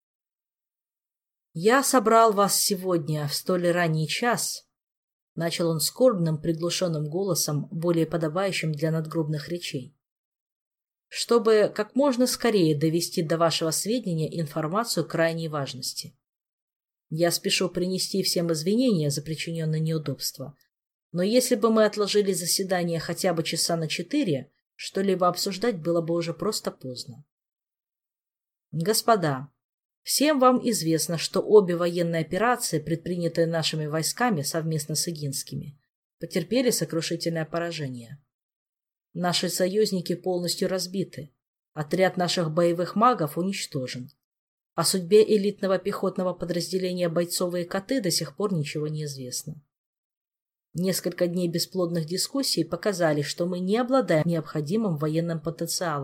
«Я собрал вас сегодня в столь ранний час», — начал он скорбным, приглушенным голосом, более подобающим для надгробных речей, «чтобы как можно скорее довести до вашего сведения информацию крайней важности. Я спешу принести всем извинения за причиненное неудобство, но если бы мы отложили заседание хотя бы часа на четыре, что-либо обсуждать было бы уже просто поздно. Господа, всем вам известно, что обе военные операции, предпринятые нашими войсками совместно с Игинскими, потерпели сокрушительное поражение. Наши союзники полностью разбиты, отряд наших боевых магов уничтожен. О судьбе элитного пехотного подразделения «Бойцовые коты» до сих пор ничего не известно. Несколько дней бесплодных дискуссий показали, что мы не обладаем необходимым военным потенциалом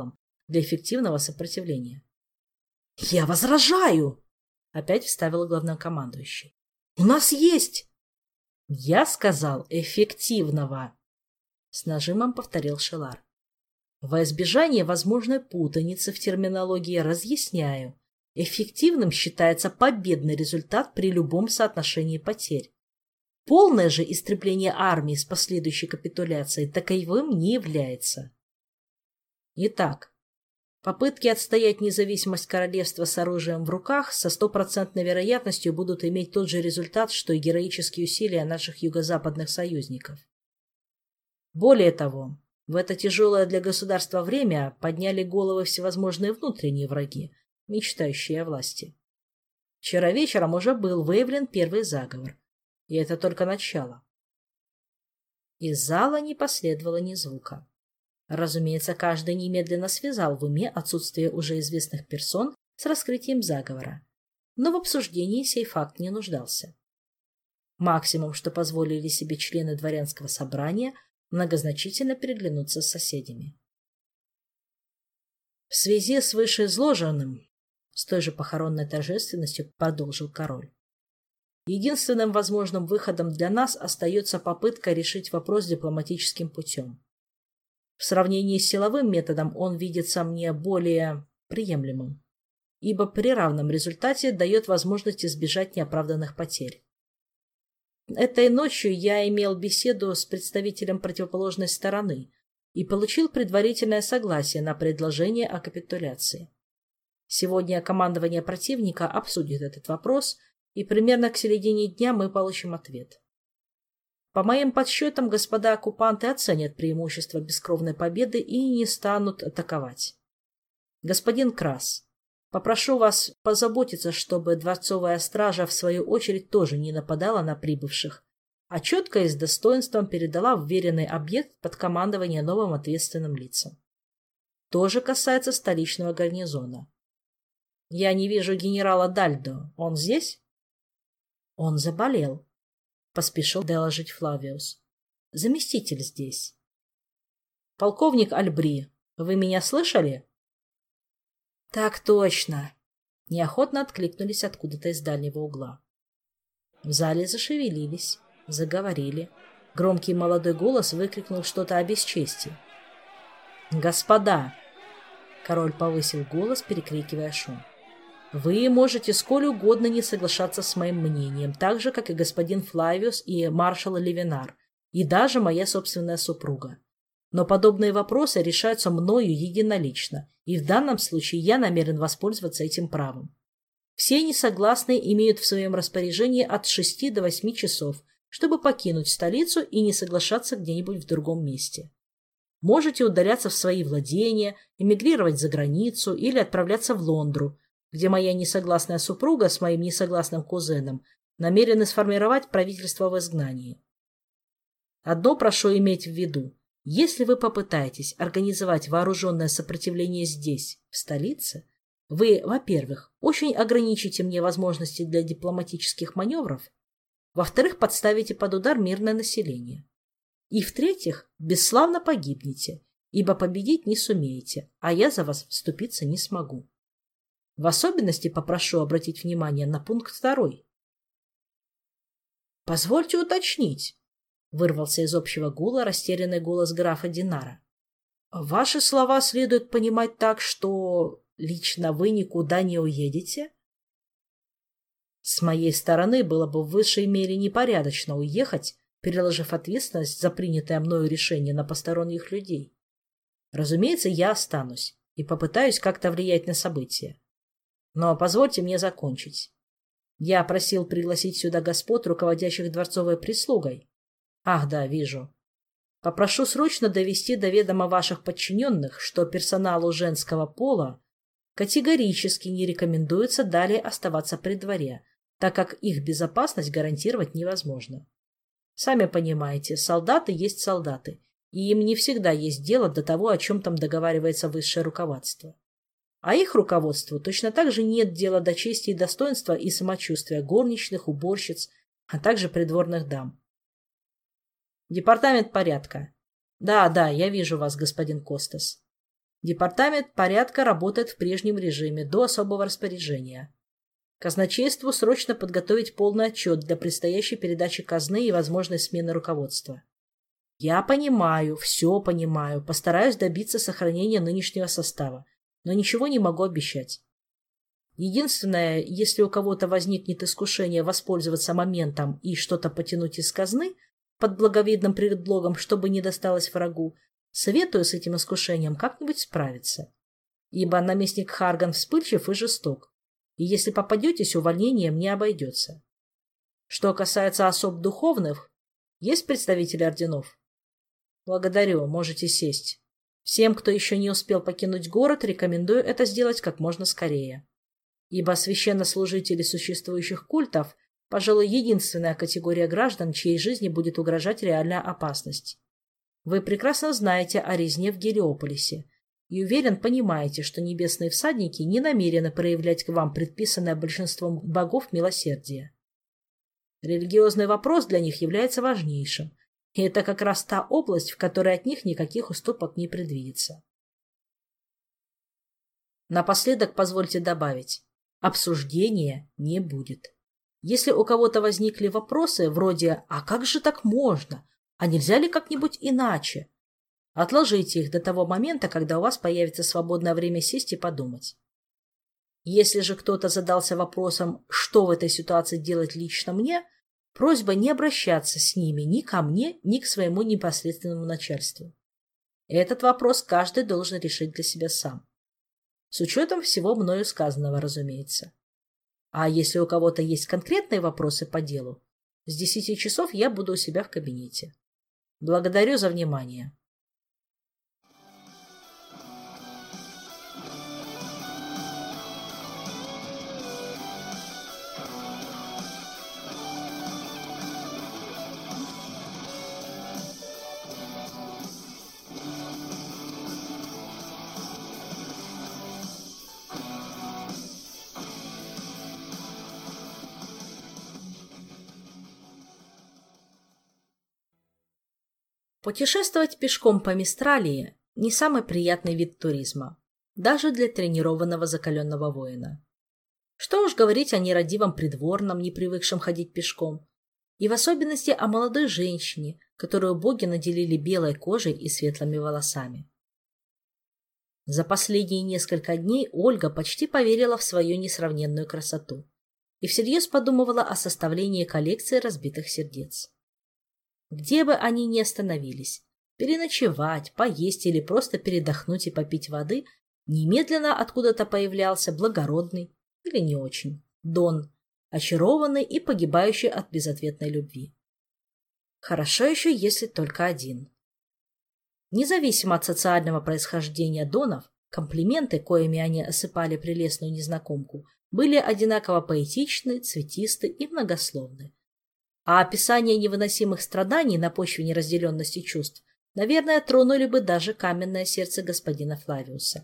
для эффективного сопротивления. «Я возражаю!» — опять вставил главнокомандующий. «У нас есть!» «Я сказал эффективного!» — с нажимом повторил Шелар. «Во избежание возможной путаницы в терминологии разъясняю. Эффективным считается победный результат при любом соотношении потерь. Полное же истребление армии с последующей капитуляцией таковым не является. Итак, попытки отстоять независимость королевства с оружием в руках со стопроцентной вероятностью будут иметь тот же результат, что и героические усилия наших юго-западных союзников. Более того, в это тяжелое для государства время подняли головы всевозможные внутренние враги, мечтающие о власти. Вчера вечером уже был выявлен первый заговор, и это только начало. Из зала не последовало ни звука. Разумеется, каждый немедленно связал в уме отсутствие уже известных персон с раскрытием заговора, но в обсуждении сей факт не нуждался. Максимум, что позволили себе члены дворянского собрания, многозначительно переглянуться с соседями. В связи с вышеизложенным, с той же похоронной торжественностью продолжил король, единственным возможным выходом для нас остается попытка решить вопрос дипломатическим путем. В сравнении с силовым методом он видится мне более приемлемым, ибо при равном результате дает возможность избежать неоправданных потерь. Этой ночью я имел беседу с представителем противоположной стороны и получил предварительное согласие на предложение о капитуляции. Сегодня командование противника обсудит этот вопрос, и примерно к середине дня мы получим ответ. По моим подсчетам, господа оккупанты оценят преимущество бескровной победы и не станут атаковать. Господин Крас, попрошу вас позаботиться, чтобы дворцовая стража, в свою очередь, тоже не нападала на прибывших, а четко и с достоинством передала вверенный объект под командование новым ответственным лицам. То же касается столичного гарнизона. Я не вижу генерала Дальдо. Он здесь? Он заболел, поспешил доложить Флавиус. Заместитель здесь. Полковник Альбри, вы меня слышали? Так точно. Неохотно откликнулись откуда-то из дальнего угла. В зале зашевелились, заговорили. Громкий молодой голос выкрикнул что-то о бесчестии. «Господа!» Король повысил голос, перекрикивая шум. «Вы можете сколь угодно не соглашаться с моим мнением, так же, как и господин Флавиус и маршал Левинар, и даже моя собственная супруга. Но подобные вопросы решаются мною единолично, и в данном случае я намерен воспользоваться этим правом. Все несогласные имеют в своем распоряжении от шести до восьми часов, чтобы покинуть столицу и не соглашаться где-нибудь в другом месте. Можете удаляться в свои владения, эмигрировать за границу или отправляться в Лондру, где моя несогласная супруга с моим несогласным кузеном намерены сформировать правительство в изгнании. Одно прошу иметь в виду. Если вы попытаетесь организовать вооруженное сопротивление здесь, в столице, вы, во-первых, очень ограничите мне возможности для дипломатических маневров, во-вторых, подставите под удар мирное население, и, в-третьих, бесславно погибнете, ибо победить не сумеете, а я за вас вступиться не смогу. В особенности попрошу обратить внимание на пункт второй. «Позвольте уточнить», — вырвался из общего гула растерянный голос графа Динара. «Ваши слова следует понимать так, что лично вы никуда не уедете?» «С моей стороны было бы в высшей мере непорядочно уехать, переложив ответственность за принятое мною решение на посторонних людей. Разумеется, я останусь и попытаюсь как-то влиять на события. Но позвольте мне закончить. Я просил пригласить сюда господ, руководящих дворцовой прислугой. Ах, да, вижу. Попрошу срочно довести до ведома ваших подчиненных, что персоналу женского пола категорически не рекомендуется далее оставаться при дворе, так как их безопасность гарантировать невозможно. Сами понимаете, солдаты есть солдаты, и им не всегда есть дело до того, о чем там договаривается высшее руководство. А их руководству точно так же нет дела до чести и достоинства и самочувствия горничных, уборщиц, а также придворных дам. Департамент порядка. Да, да, я вижу вас, господин Костас. Департамент порядка работает в прежнем режиме до особого распоряжения. Казначейству срочно подготовить полный отчет для предстоящей передачи казны и возможной смены руководства. Я понимаю, все понимаю, постараюсь добиться сохранения нынешнего состава, но ничего не могу обещать. Единственное, если у кого-то возникнет искушение воспользоваться моментом и что-то потянуть из казны под благовидным предлогом, чтобы не досталось врагу, советую с этим искушением как-нибудь справиться. Ибо наместник Харган вспыльчив и жесток, и если попадетесь, увольнением не обойдется. Что касается особ духовных, есть представители орденов? Благодарю, можете сесть. Всем, кто еще не успел покинуть город, рекомендую это сделать как можно скорее. Ибо священнослужители существующих культов, пожалуй, единственная категория граждан, чьей жизни будет угрожать реальная опасность. Вы прекрасно знаете о резне в Гелиополисе и, уверен, понимаете, что небесные всадники не намерены проявлять к вам предписанное большинством богов милосердие. Религиозный вопрос для них является важнейшим, и это как раз та область, в которой от них никаких уступок не предвидится. Напоследок позвольте добавить, обсуждения не будет. Если у кого-то возникли вопросы вроде «А как же так можно?», «А нельзя ли как-нибудь иначе?», отложите их до того момента, когда у вас появится свободное время сесть и подумать. Если же кто-то задался вопросом, что в этой ситуации делать лично мне, просьба не обращаться с ними ни ко мне, ни к своему непосредственному начальству. Этот вопрос каждый должен решить для себя сам. С учетом всего мною сказанного, разумеется. А если у кого-то есть конкретные вопросы по делу, с десяти часов я буду у себя в кабинете. Благодарю за внимание. Путешествовать пешком по Мистралии – не самый приятный вид туризма, даже для тренированного закаленного воина. Что уж говорить о нерадивом придворном, не привыкшем ходить пешком, и в особенности о молодой женщине, которую боги наделили белой кожей и светлыми волосами. За последние несколько дней Ольга почти поверила в свою несравненную красоту и всерьез подумывала о составлении коллекции разбитых сердец. Где бы они ни остановились, переночевать, поесть или просто передохнуть и попить воды, немедленно откуда-то появлялся благородный, или не очень, Дон, очарованный и погибающий от безответной любви. Хорошо еще, если только один. Независимо от социального происхождения Донов, комплименты, коими они осыпали прелестную незнакомку, были одинаково поэтичны, цветисты и многословны. А описание невыносимых страданий на почве неразделенности чувств, наверное, тронули бы даже каменное сердце господина Флавиуса.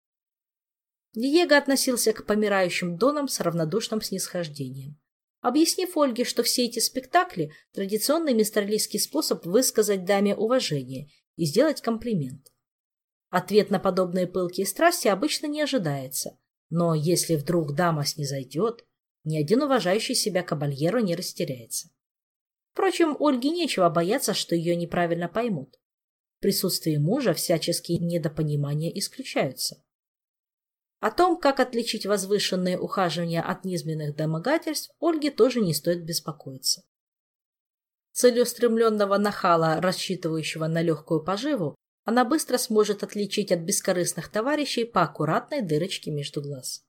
Диего относился к помирающим Донам с равнодушным снисхождением, объяснив Ольге, что все эти спектакли – традиционный мистралийский способ высказать даме уважение и сделать комплимент. Ответ на подобные пылкие страсти обычно не ожидается, но если вдруг дама снизойдет, ни один уважающий себя кабальеро не растеряется. Впрочем, Ольге нечего бояться, что ее неправильно поймут. В присутствии мужа всяческие недопонимания исключаются. О том, как отличить возвышенные ухаживания от низменных домогательств, Ольге тоже не стоит беспокоиться. Целеустремленного нахала, рассчитывающего на легкую поживу, она быстро сможет отличить от бескорыстных товарищей по аккуратной дырочке между глаз.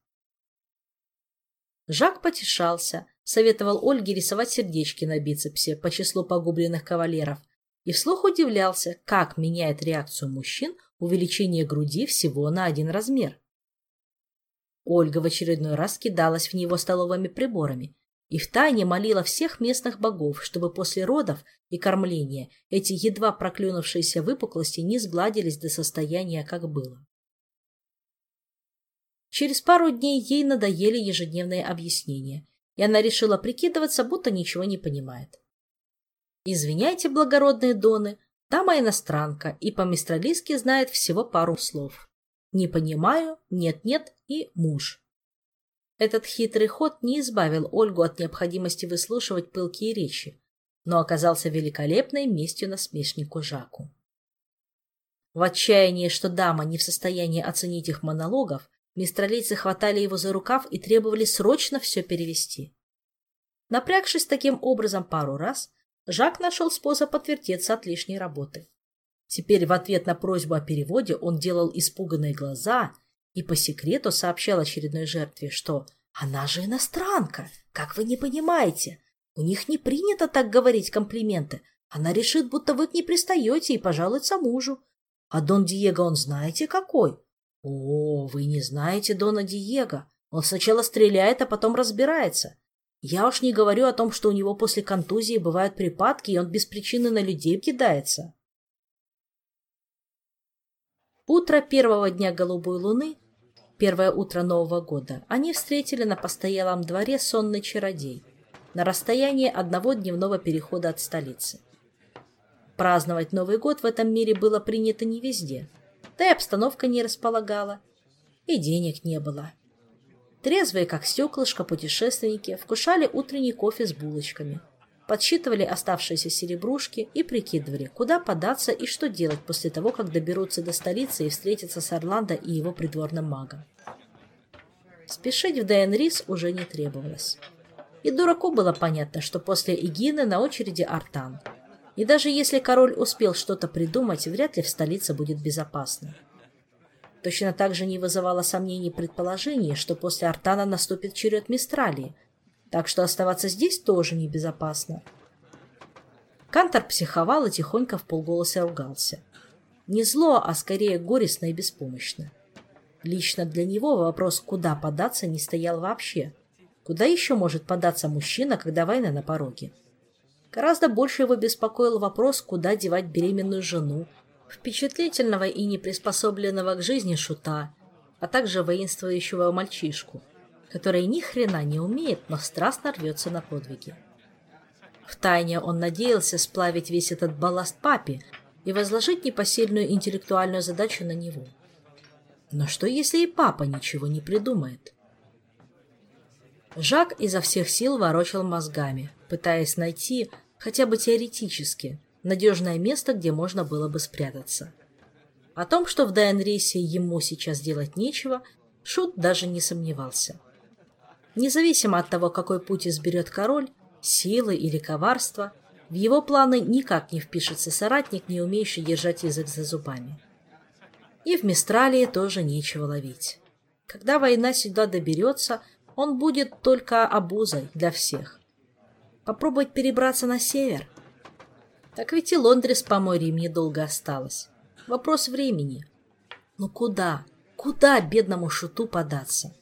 Жак потешался, советовал Ольге рисовать сердечки на бицепсе по числу погубленных кавалеров и вслух удивлялся, как меняет реакцию мужчин увеличение груди всего на один размер. Ольга в очередной раз кидалась в него столовыми приборами и втайне молила всех местных богов, чтобы после родов и кормления эти едва проклюнувшиеся выпуклости не сгладились до состояния, как было. Через пару дней ей надоели ежедневные объяснения, и она решила прикидываться, будто ничего не понимает. «Извиняйте, благородные доны, дама иностранка и по-мистралийски знает всего пару слов. «Не понимаю», «нет-нет» и «муж». Этот хитрый ход не избавил Ольгу от необходимости выслушивать пылкие речи, но оказался великолепной местью насмешнику Жаку. В отчаянии, что дама не в состоянии оценить их монологов, мистралийцы хватали его за рукав и требовали срочно все перевести. Напрягшись таким образом пару раз, Жак нашел способ отвертеться от лишней работы. Теперь в ответ на просьбу о переводе он делал испуганные глаза и по секрету сообщал очередной жертве, что «она же иностранка, как вы не понимаете? У них не принято так говорить комплименты. Она решит, будто вы к ней пристаете и пожалуется мужу. А Дон Диего он знаете какой? О, вы не знаете Дона Диего. Он сначала стреляет, а потом разбирается. Я уж не говорю о том, что у него после контузии бывают припадки, и он без причины на людей кидается». Утро первого дня голубой луны, первое утро Нового года, они встретили на постоялом дворе сонный чародей, на расстоянии одного дневного перехода от столицы. Праздновать Новый год в этом мире было принято не везде, да и обстановка не располагала, и денег не было. Трезвые, как стеклышко, путешественники вкушали утренний кофе с булочками, подсчитывали оставшиеся серебрушки и прикидывали, куда податься и что делать после того, как доберутся до столицы и встретятся с Орландо и его придворным магом. Спешить в Дейенрис уже не требовалось. И дураку было понятно, что после Эгины на очереди Артан. И даже если король успел что-то придумать, вряд ли в столице будет безопасно. Точно так же не вызывало сомнений предположение, что после Артана наступит черед Мистралии, так что оставаться здесь тоже небезопасно. Кантор психовал и тихонько вполголоса ругался. Не зло, а скорее горестно и беспомощно. Лично для него вопрос, куда податься, не стоял вообще. Куда еще может податься мужчина, когда война на пороге? Гораздо больше его беспокоил вопрос, куда девать беременную жену, впечатлительного и неприспособленного к жизни шута, а также воинствующего мальчишку, который ни хрена не умеет, но страстно рвется на подвиги. Втайне он надеялся сплавить весь этот балласт папе и возложить непосильную интеллектуальную задачу на него. Но что, если и папа ничего не придумает? Жак изо всех сил ворочал мозгами, пытаясь найти, хотя бы теоретически, надежное место, где можно было бы спрятаться. О том, что в Дейенрисе ему сейчас делать нечего, Шут даже не сомневался. Независимо от того, какой путь изберет король, силы или коварство, в его планы никак не впишется соратник, не умеющий держать язык за зубами. И в Мистралии тоже нечего ловить. Когда война сюда доберется, он будет только обузой для всех. Попробовать перебраться на север? Так ведь и Лондрис, по-моему, им недолго осталось. Вопрос времени. Но куда? Куда бедному Шуту податься?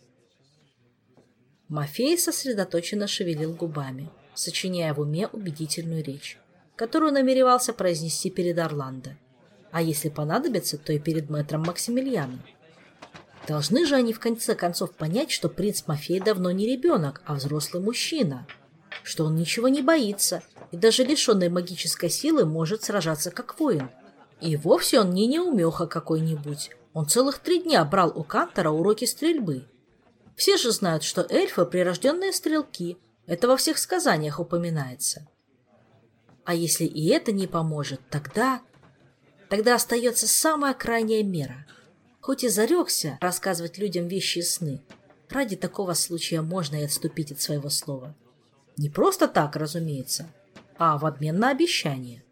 Мафей сосредоточенно шевелил губами, сочиняя в уме убедительную речь, которую намеревался произнести перед Орландо. А если понадобится, то и перед мэтром Максимилианом. Должны же они в конце концов понять, что принц Мафей давно не ребенок, а взрослый мужчина, что он ничего не боится и даже лишенный магической силы может сражаться как воин. И вовсе он не неумеха какой-нибудь. Он целых три дня брал у Кантора уроки стрельбы. Все же знают, что эльфы — прирожденные стрелки. Это во всех сказаниях упоминается. А если и это не поможет, тогда... Тогда остается самая крайняя мера. Хоть и зарекся рассказывать людям вещи и сны, ради такого случая можно и отступить от своего слова. Не просто так, разумеется, а в обмен на обещание.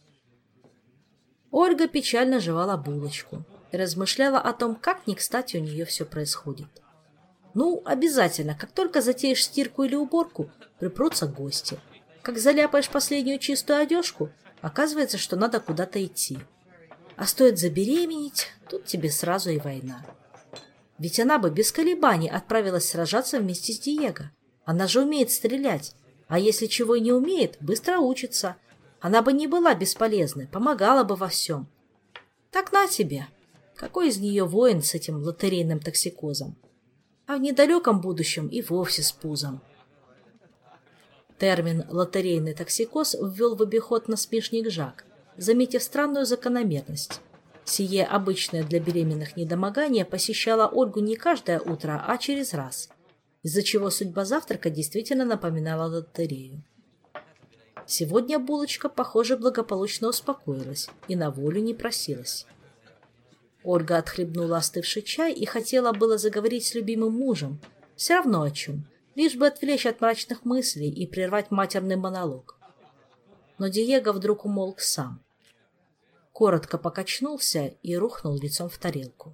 Ольга печально жевала булочку и размышляла о том, как не кстати у нее все происходит. Ну, обязательно, как только затеешь стирку или уборку, припрутся гости. Как заляпаешь последнюю чистую одежку, оказывается, что надо куда-то идти. А стоит забеременеть, тут тебе сразу и война. Ведь она бы без колебаний отправилась сражаться вместе с Диего. Она же умеет стрелять, а если чего и не умеет, быстро учится. Она бы не была бесполезной, помогала бы во всем. Так на тебе. Какой из нее воин с этим лотерейным токсикозом? А в недалеком будущем и вовсе с пузом. Термин «лотерейный токсикоз» ввел в обиход насмешник Жак, заметив странную закономерность. Сие обычное для беременных недомогание посещало Ольгу не каждое утро, а через раз, из-за чего судьба завтрака действительно напоминала лотерею. Сегодня булочка, похоже, благополучно успокоилась и на волю не просилась. Ольга отхлебнула остывший чай и хотела было заговорить с любимым мужем, все равно о чем, лишь бы отвлечь от мрачных мыслей и прервать матерный монолог. Но Диего вдруг умолк сам. Коротко покачнулся и рухнул лицом в тарелку.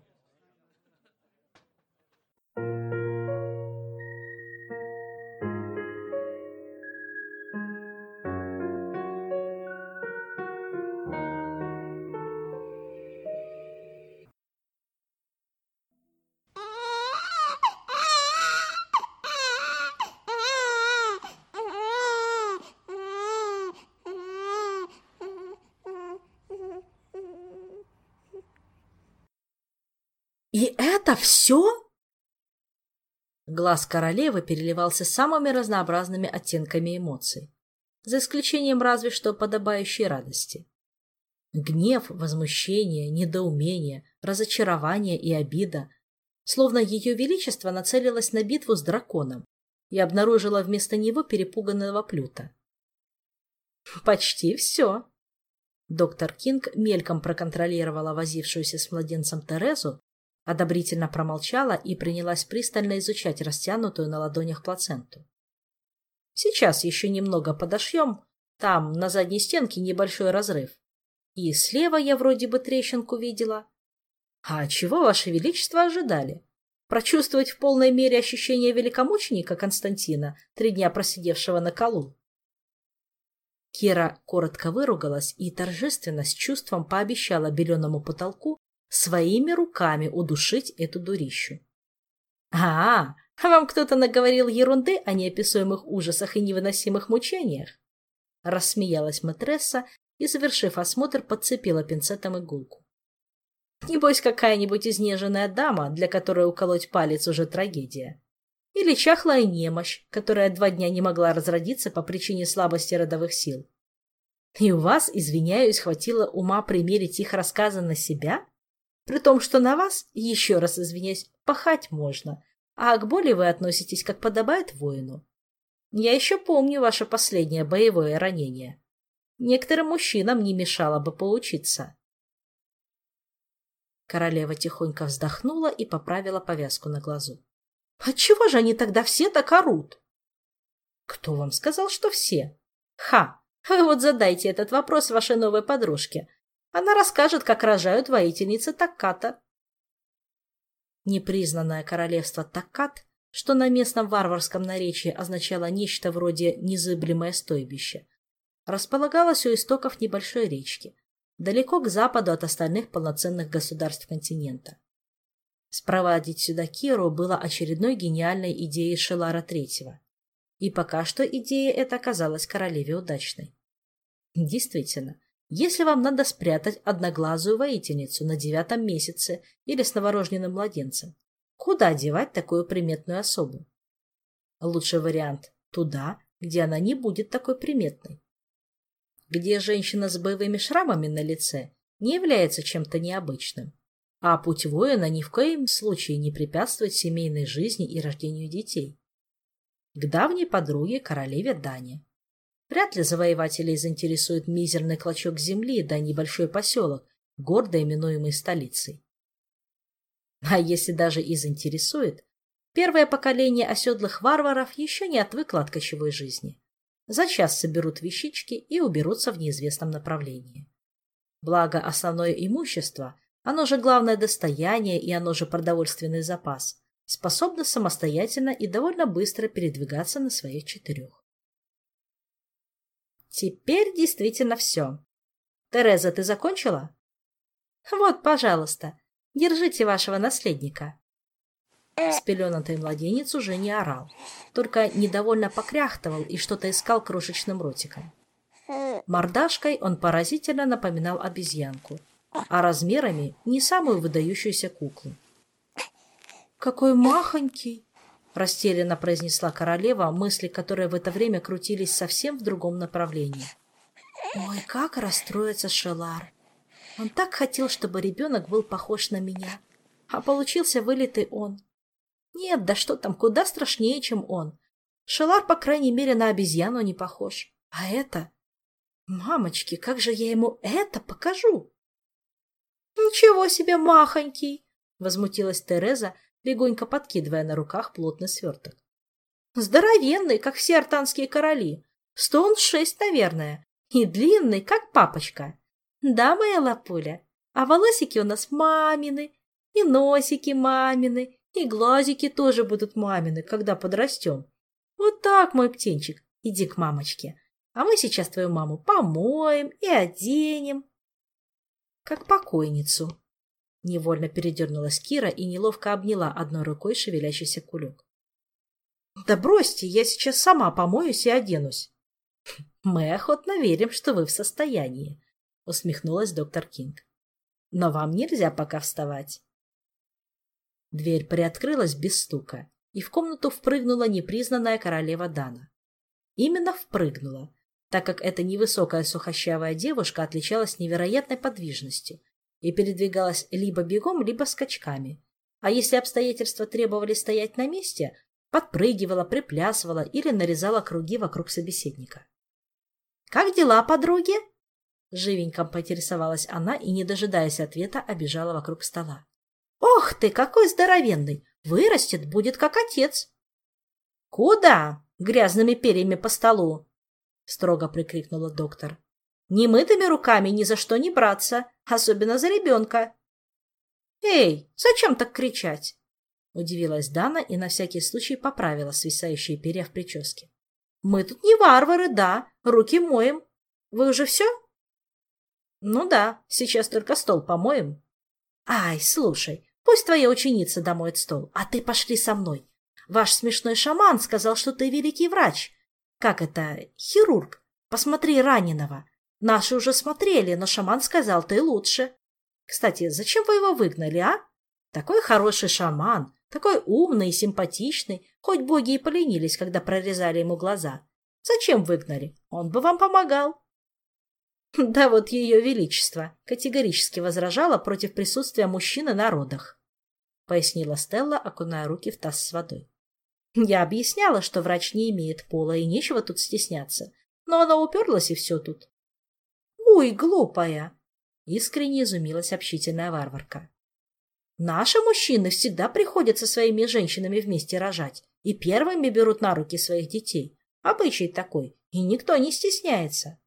«И это все?» Глаз королевы переливался самыми разнообразными оттенками эмоций, за исключением разве что подобающей радости. Гнев, возмущение, недоумение, разочарование и обида, словно ее величество нацелилось на битву с драконом и обнаружила вместо него перепуганного Плюта. «Почти все». Доктор Кинг мельком проконтролировала возившуюся с младенцем Терезу, одобрительно промолчала и принялась пристально изучать растянутую на ладонях плаценту. «Сейчас еще немного подошьем, там на задней стенке небольшой разрыв. И слева я вроде бы трещинку видела. А чего, Ваше Величество, ожидали? Прочувствовать в полной мере ощущение великомученика Константина, три дня просидевшего на колу?» Кира коротко выругалась и торжественно с чувством пообещала беленому потолку своими руками удушить эту дурищу. «А, а вам кто-то наговорил ерунды о неописуемых ужасах и невыносимых мучениях?» Рассмеялась матресса и, завершив осмотр, подцепила пинцетом иголку. «Небось, какая-нибудь изнеженная дама, для которой уколоть палец уже трагедия. Или чахлая немощь, которая два дня не могла разродиться по причине слабости родовых сил. И у вас, извиняюсь, хватило ума примерить их рассказы на себя? При том, что на вас, еще раз извиняюсь, пахать можно, а к боли вы относитесь, как подобает воину. Я еще помню ваше последнее боевое ранение. Некоторым мужчинам не мешало бы поучиться». Королева тихонько вздохнула и поправила повязку на глазу. «Отчего же они тогда все так орут?» «Кто вам сказал, что все? Ха! Вы вот задайте этот вопрос вашей новой подружке. Она расскажет, как рожают воительницы Такката». Непризнанное королевство Таккат, что на местном варварском наречии означало нечто вроде «незыблемое стойбище», располагалось у истоков небольшой речки, далеко к западу от остальных полноценных государств континента. Спровадить сюда Киру было очередной гениальной идеей Шелара Третьего, и пока что идея эта оказалась королеве удачной. Действительно, если вам надо спрятать одноглазую воительницу на девятом месяце или с новорожденным младенцем, куда девать такую приметную особу? Лучший вариант – туда, где она не будет такой приметной. Где женщина с боевыми шрамами на лице не является чем-то необычным, а путь воина ни в коем случае не препятствует семейной жизни и рождению детей. К давней подруге королеве Дане. Вряд ли завоевателей заинтересует мизерный клочок земли да небольшой поселок, гордо именуемый столицей. А если даже и заинтересует, первое поколение оседлых варваров еще не отвыкло от кочевой жизни. За час соберут вещички и уберутся в неизвестном направлении. Благо, основное имущество, оно же главное достояние и оно же продовольственный запас, способно самостоятельно и довольно быстро передвигаться на своих четырех. Теперь действительно все. Тереза, ты закончила? Вот, пожалуйста, держите вашего наследника. Спеленатый младенец уже не орал, только недовольно покряхтывал и что-то искал крошечным ротиком. Мордашкой он поразительно напоминал обезьянку, а размерами не самую выдающуюся куклу. «Какой махонький!» — растерянно произнесла королева, мысли которой в это время крутились совсем в другом направлении. «Ой, как расстроится Шелар! Он так хотел, чтобы ребенок был похож на меня, а получился вылитый он. Нет, да что там, куда страшнее, чем он. Шелар, по крайней мере, на обезьяну не похож. А это... Мамочки, как же я ему это покажу? Ничего себе, махонький! Возмутилась Тереза, легонько подкидывая на руках плотный сверток. Здоровенный, как все артанские короли. Стон шесть, наверное. И длинный, как папочка. Да, моя лапуля, а волосики у нас мамины, и носики мамины, и глазики тоже будут мамины, когда подрастем. Вот так, мой птенчик, иди к мамочке. А мы сейчас твою маму помоем и оденем. Как покойницу. Невольно передернулась Кира и неловко обняла одной рукой шевелящийся кулек. Да бросьте, я сейчас сама помоюсь и оденусь. Мы охотно верим, что вы в состоянии, усмехнулась доктор Кинг. Но вам нельзя пока вставать. Дверь приоткрылась без стука, и в комнату впрыгнула непризнанная королева Дана. Именно впрыгнула, так как эта невысокая сухощавая девушка отличалась невероятной подвижностью и передвигалась либо бегом, либо скачками, а если обстоятельства требовали стоять на месте, подпрыгивала, приплясывала или нарезала круги вокруг собеседника. «Как дела, подруги?» Живенько поинтересовалась она и, не дожидаясь ответа, обежала вокруг стола. «Ох ты, какой здоровенный! Вырастет, будет как отец!» «Куда? Грязными перьями по столу!» — строго прикрикнула доктор. «Немытыми руками ни за что не браться, особенно за ребенка!» «Эй, зачем так кричать?» — удивилась Дана и на всякий случай поправила свисающие перья в прическе. «Мы тут не варвары, да, руки моем. Вы уже все?» «Ну да, сейчас только стол помоем». «Ай, слушай, пусть твоя ученица домоет стол, а ты пошли со мной. Ваш смешной шаман сказал, что ты великий врач. Как это, хирург? Посмотри раненого. Наши уже смотрели, но шаман сказал, ты лучше. Кстати, зачем вы его выгнали, а? Такой хороший шаман, такой умный и симпатичный, хоть боги и поленились, когда прорезали ему глаза. Зачем выгнали? Он бы вам помогал». Да вот ее величество категорически возражало против присутствия мужчины на родах, пояснила Стелла, окуная руки в таз с водой. Я объясняла, что врач не имеет пола и нечего тут стесняться, но она уперлась и все тут. Ой, глупая! Искренне изумилась общительная варварка. Наши мужчины всегда приходят со своими женщинами вместе рожать и первыми берут на руки своих детей. Обычай такой, и никто не стесняется.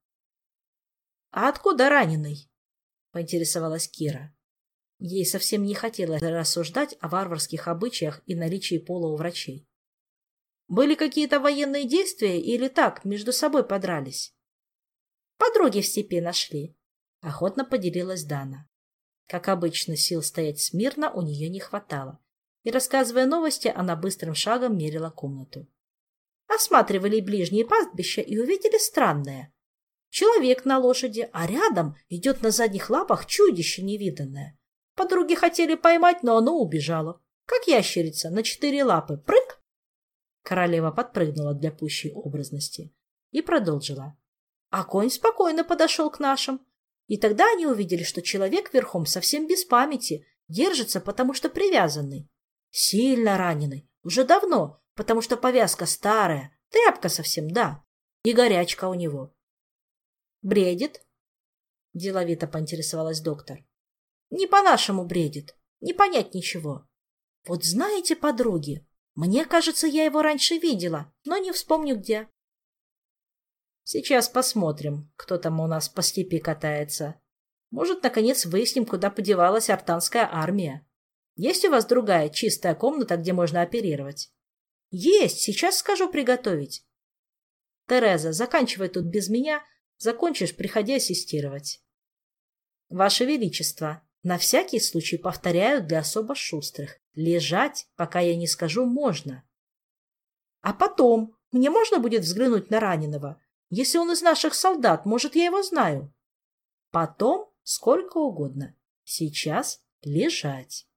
— А откуда раненый? — поинтересовалась Кира. Ей совсем не хотелось рассуждать о варварских обычаях и наличии пола у врачей. Были какие-то военные действия или так, между собой подрались? — Подруги в степи нашли, — охотно поделилась Дана. Как обычно, сил стоять смирно у нее не хватало, и, рассказывая новости, она быстрым шагом мерила комнату. Осматривали ближние пастбища и увидели странное. Человек на лошади, а рядом идет на задних лапах чудище невиданное. Подруги хотели поймать, но оно убежало. Как ящерица, на четыре лапы. Прыг! Королева подпрыгнула для пущей образности и продолжила. А конь спокойно подошел к нашим. И тогда они увидели, что человек верхом совсем без памяти, держится, потому что привязанный. Сильно раненый, уже давно, потому что повязка старая, тряпка совсем, да, и горячка у него. «Бредит?» — деловито поинтересовалась доктор. «Не по-нашему бредит, не понять ничего. Вот знаете, подруги, мне кажется, я его раньше видела, но не вспомню где». «Сейчас посмотрим, кто там у нас по степи катается. Может, наконец выясним, куда подевалась артанская армия. Есть у вас другая чистая комната, где можно оперировать?» «Есть, сейчас скажу приготовить». «Тереза, заканчивай тут без меня. Закончишь, приходи ассистировать». «Ваше Величество, на всякий случай повторяю для особо шустрых. Лежать, пока я не скажу, можно». «А потом? Мне можно будет взглянуть на раненого? Если он из наших солдат, может, я его знаю?» «Потом сколько угодно. Сейчас лежать».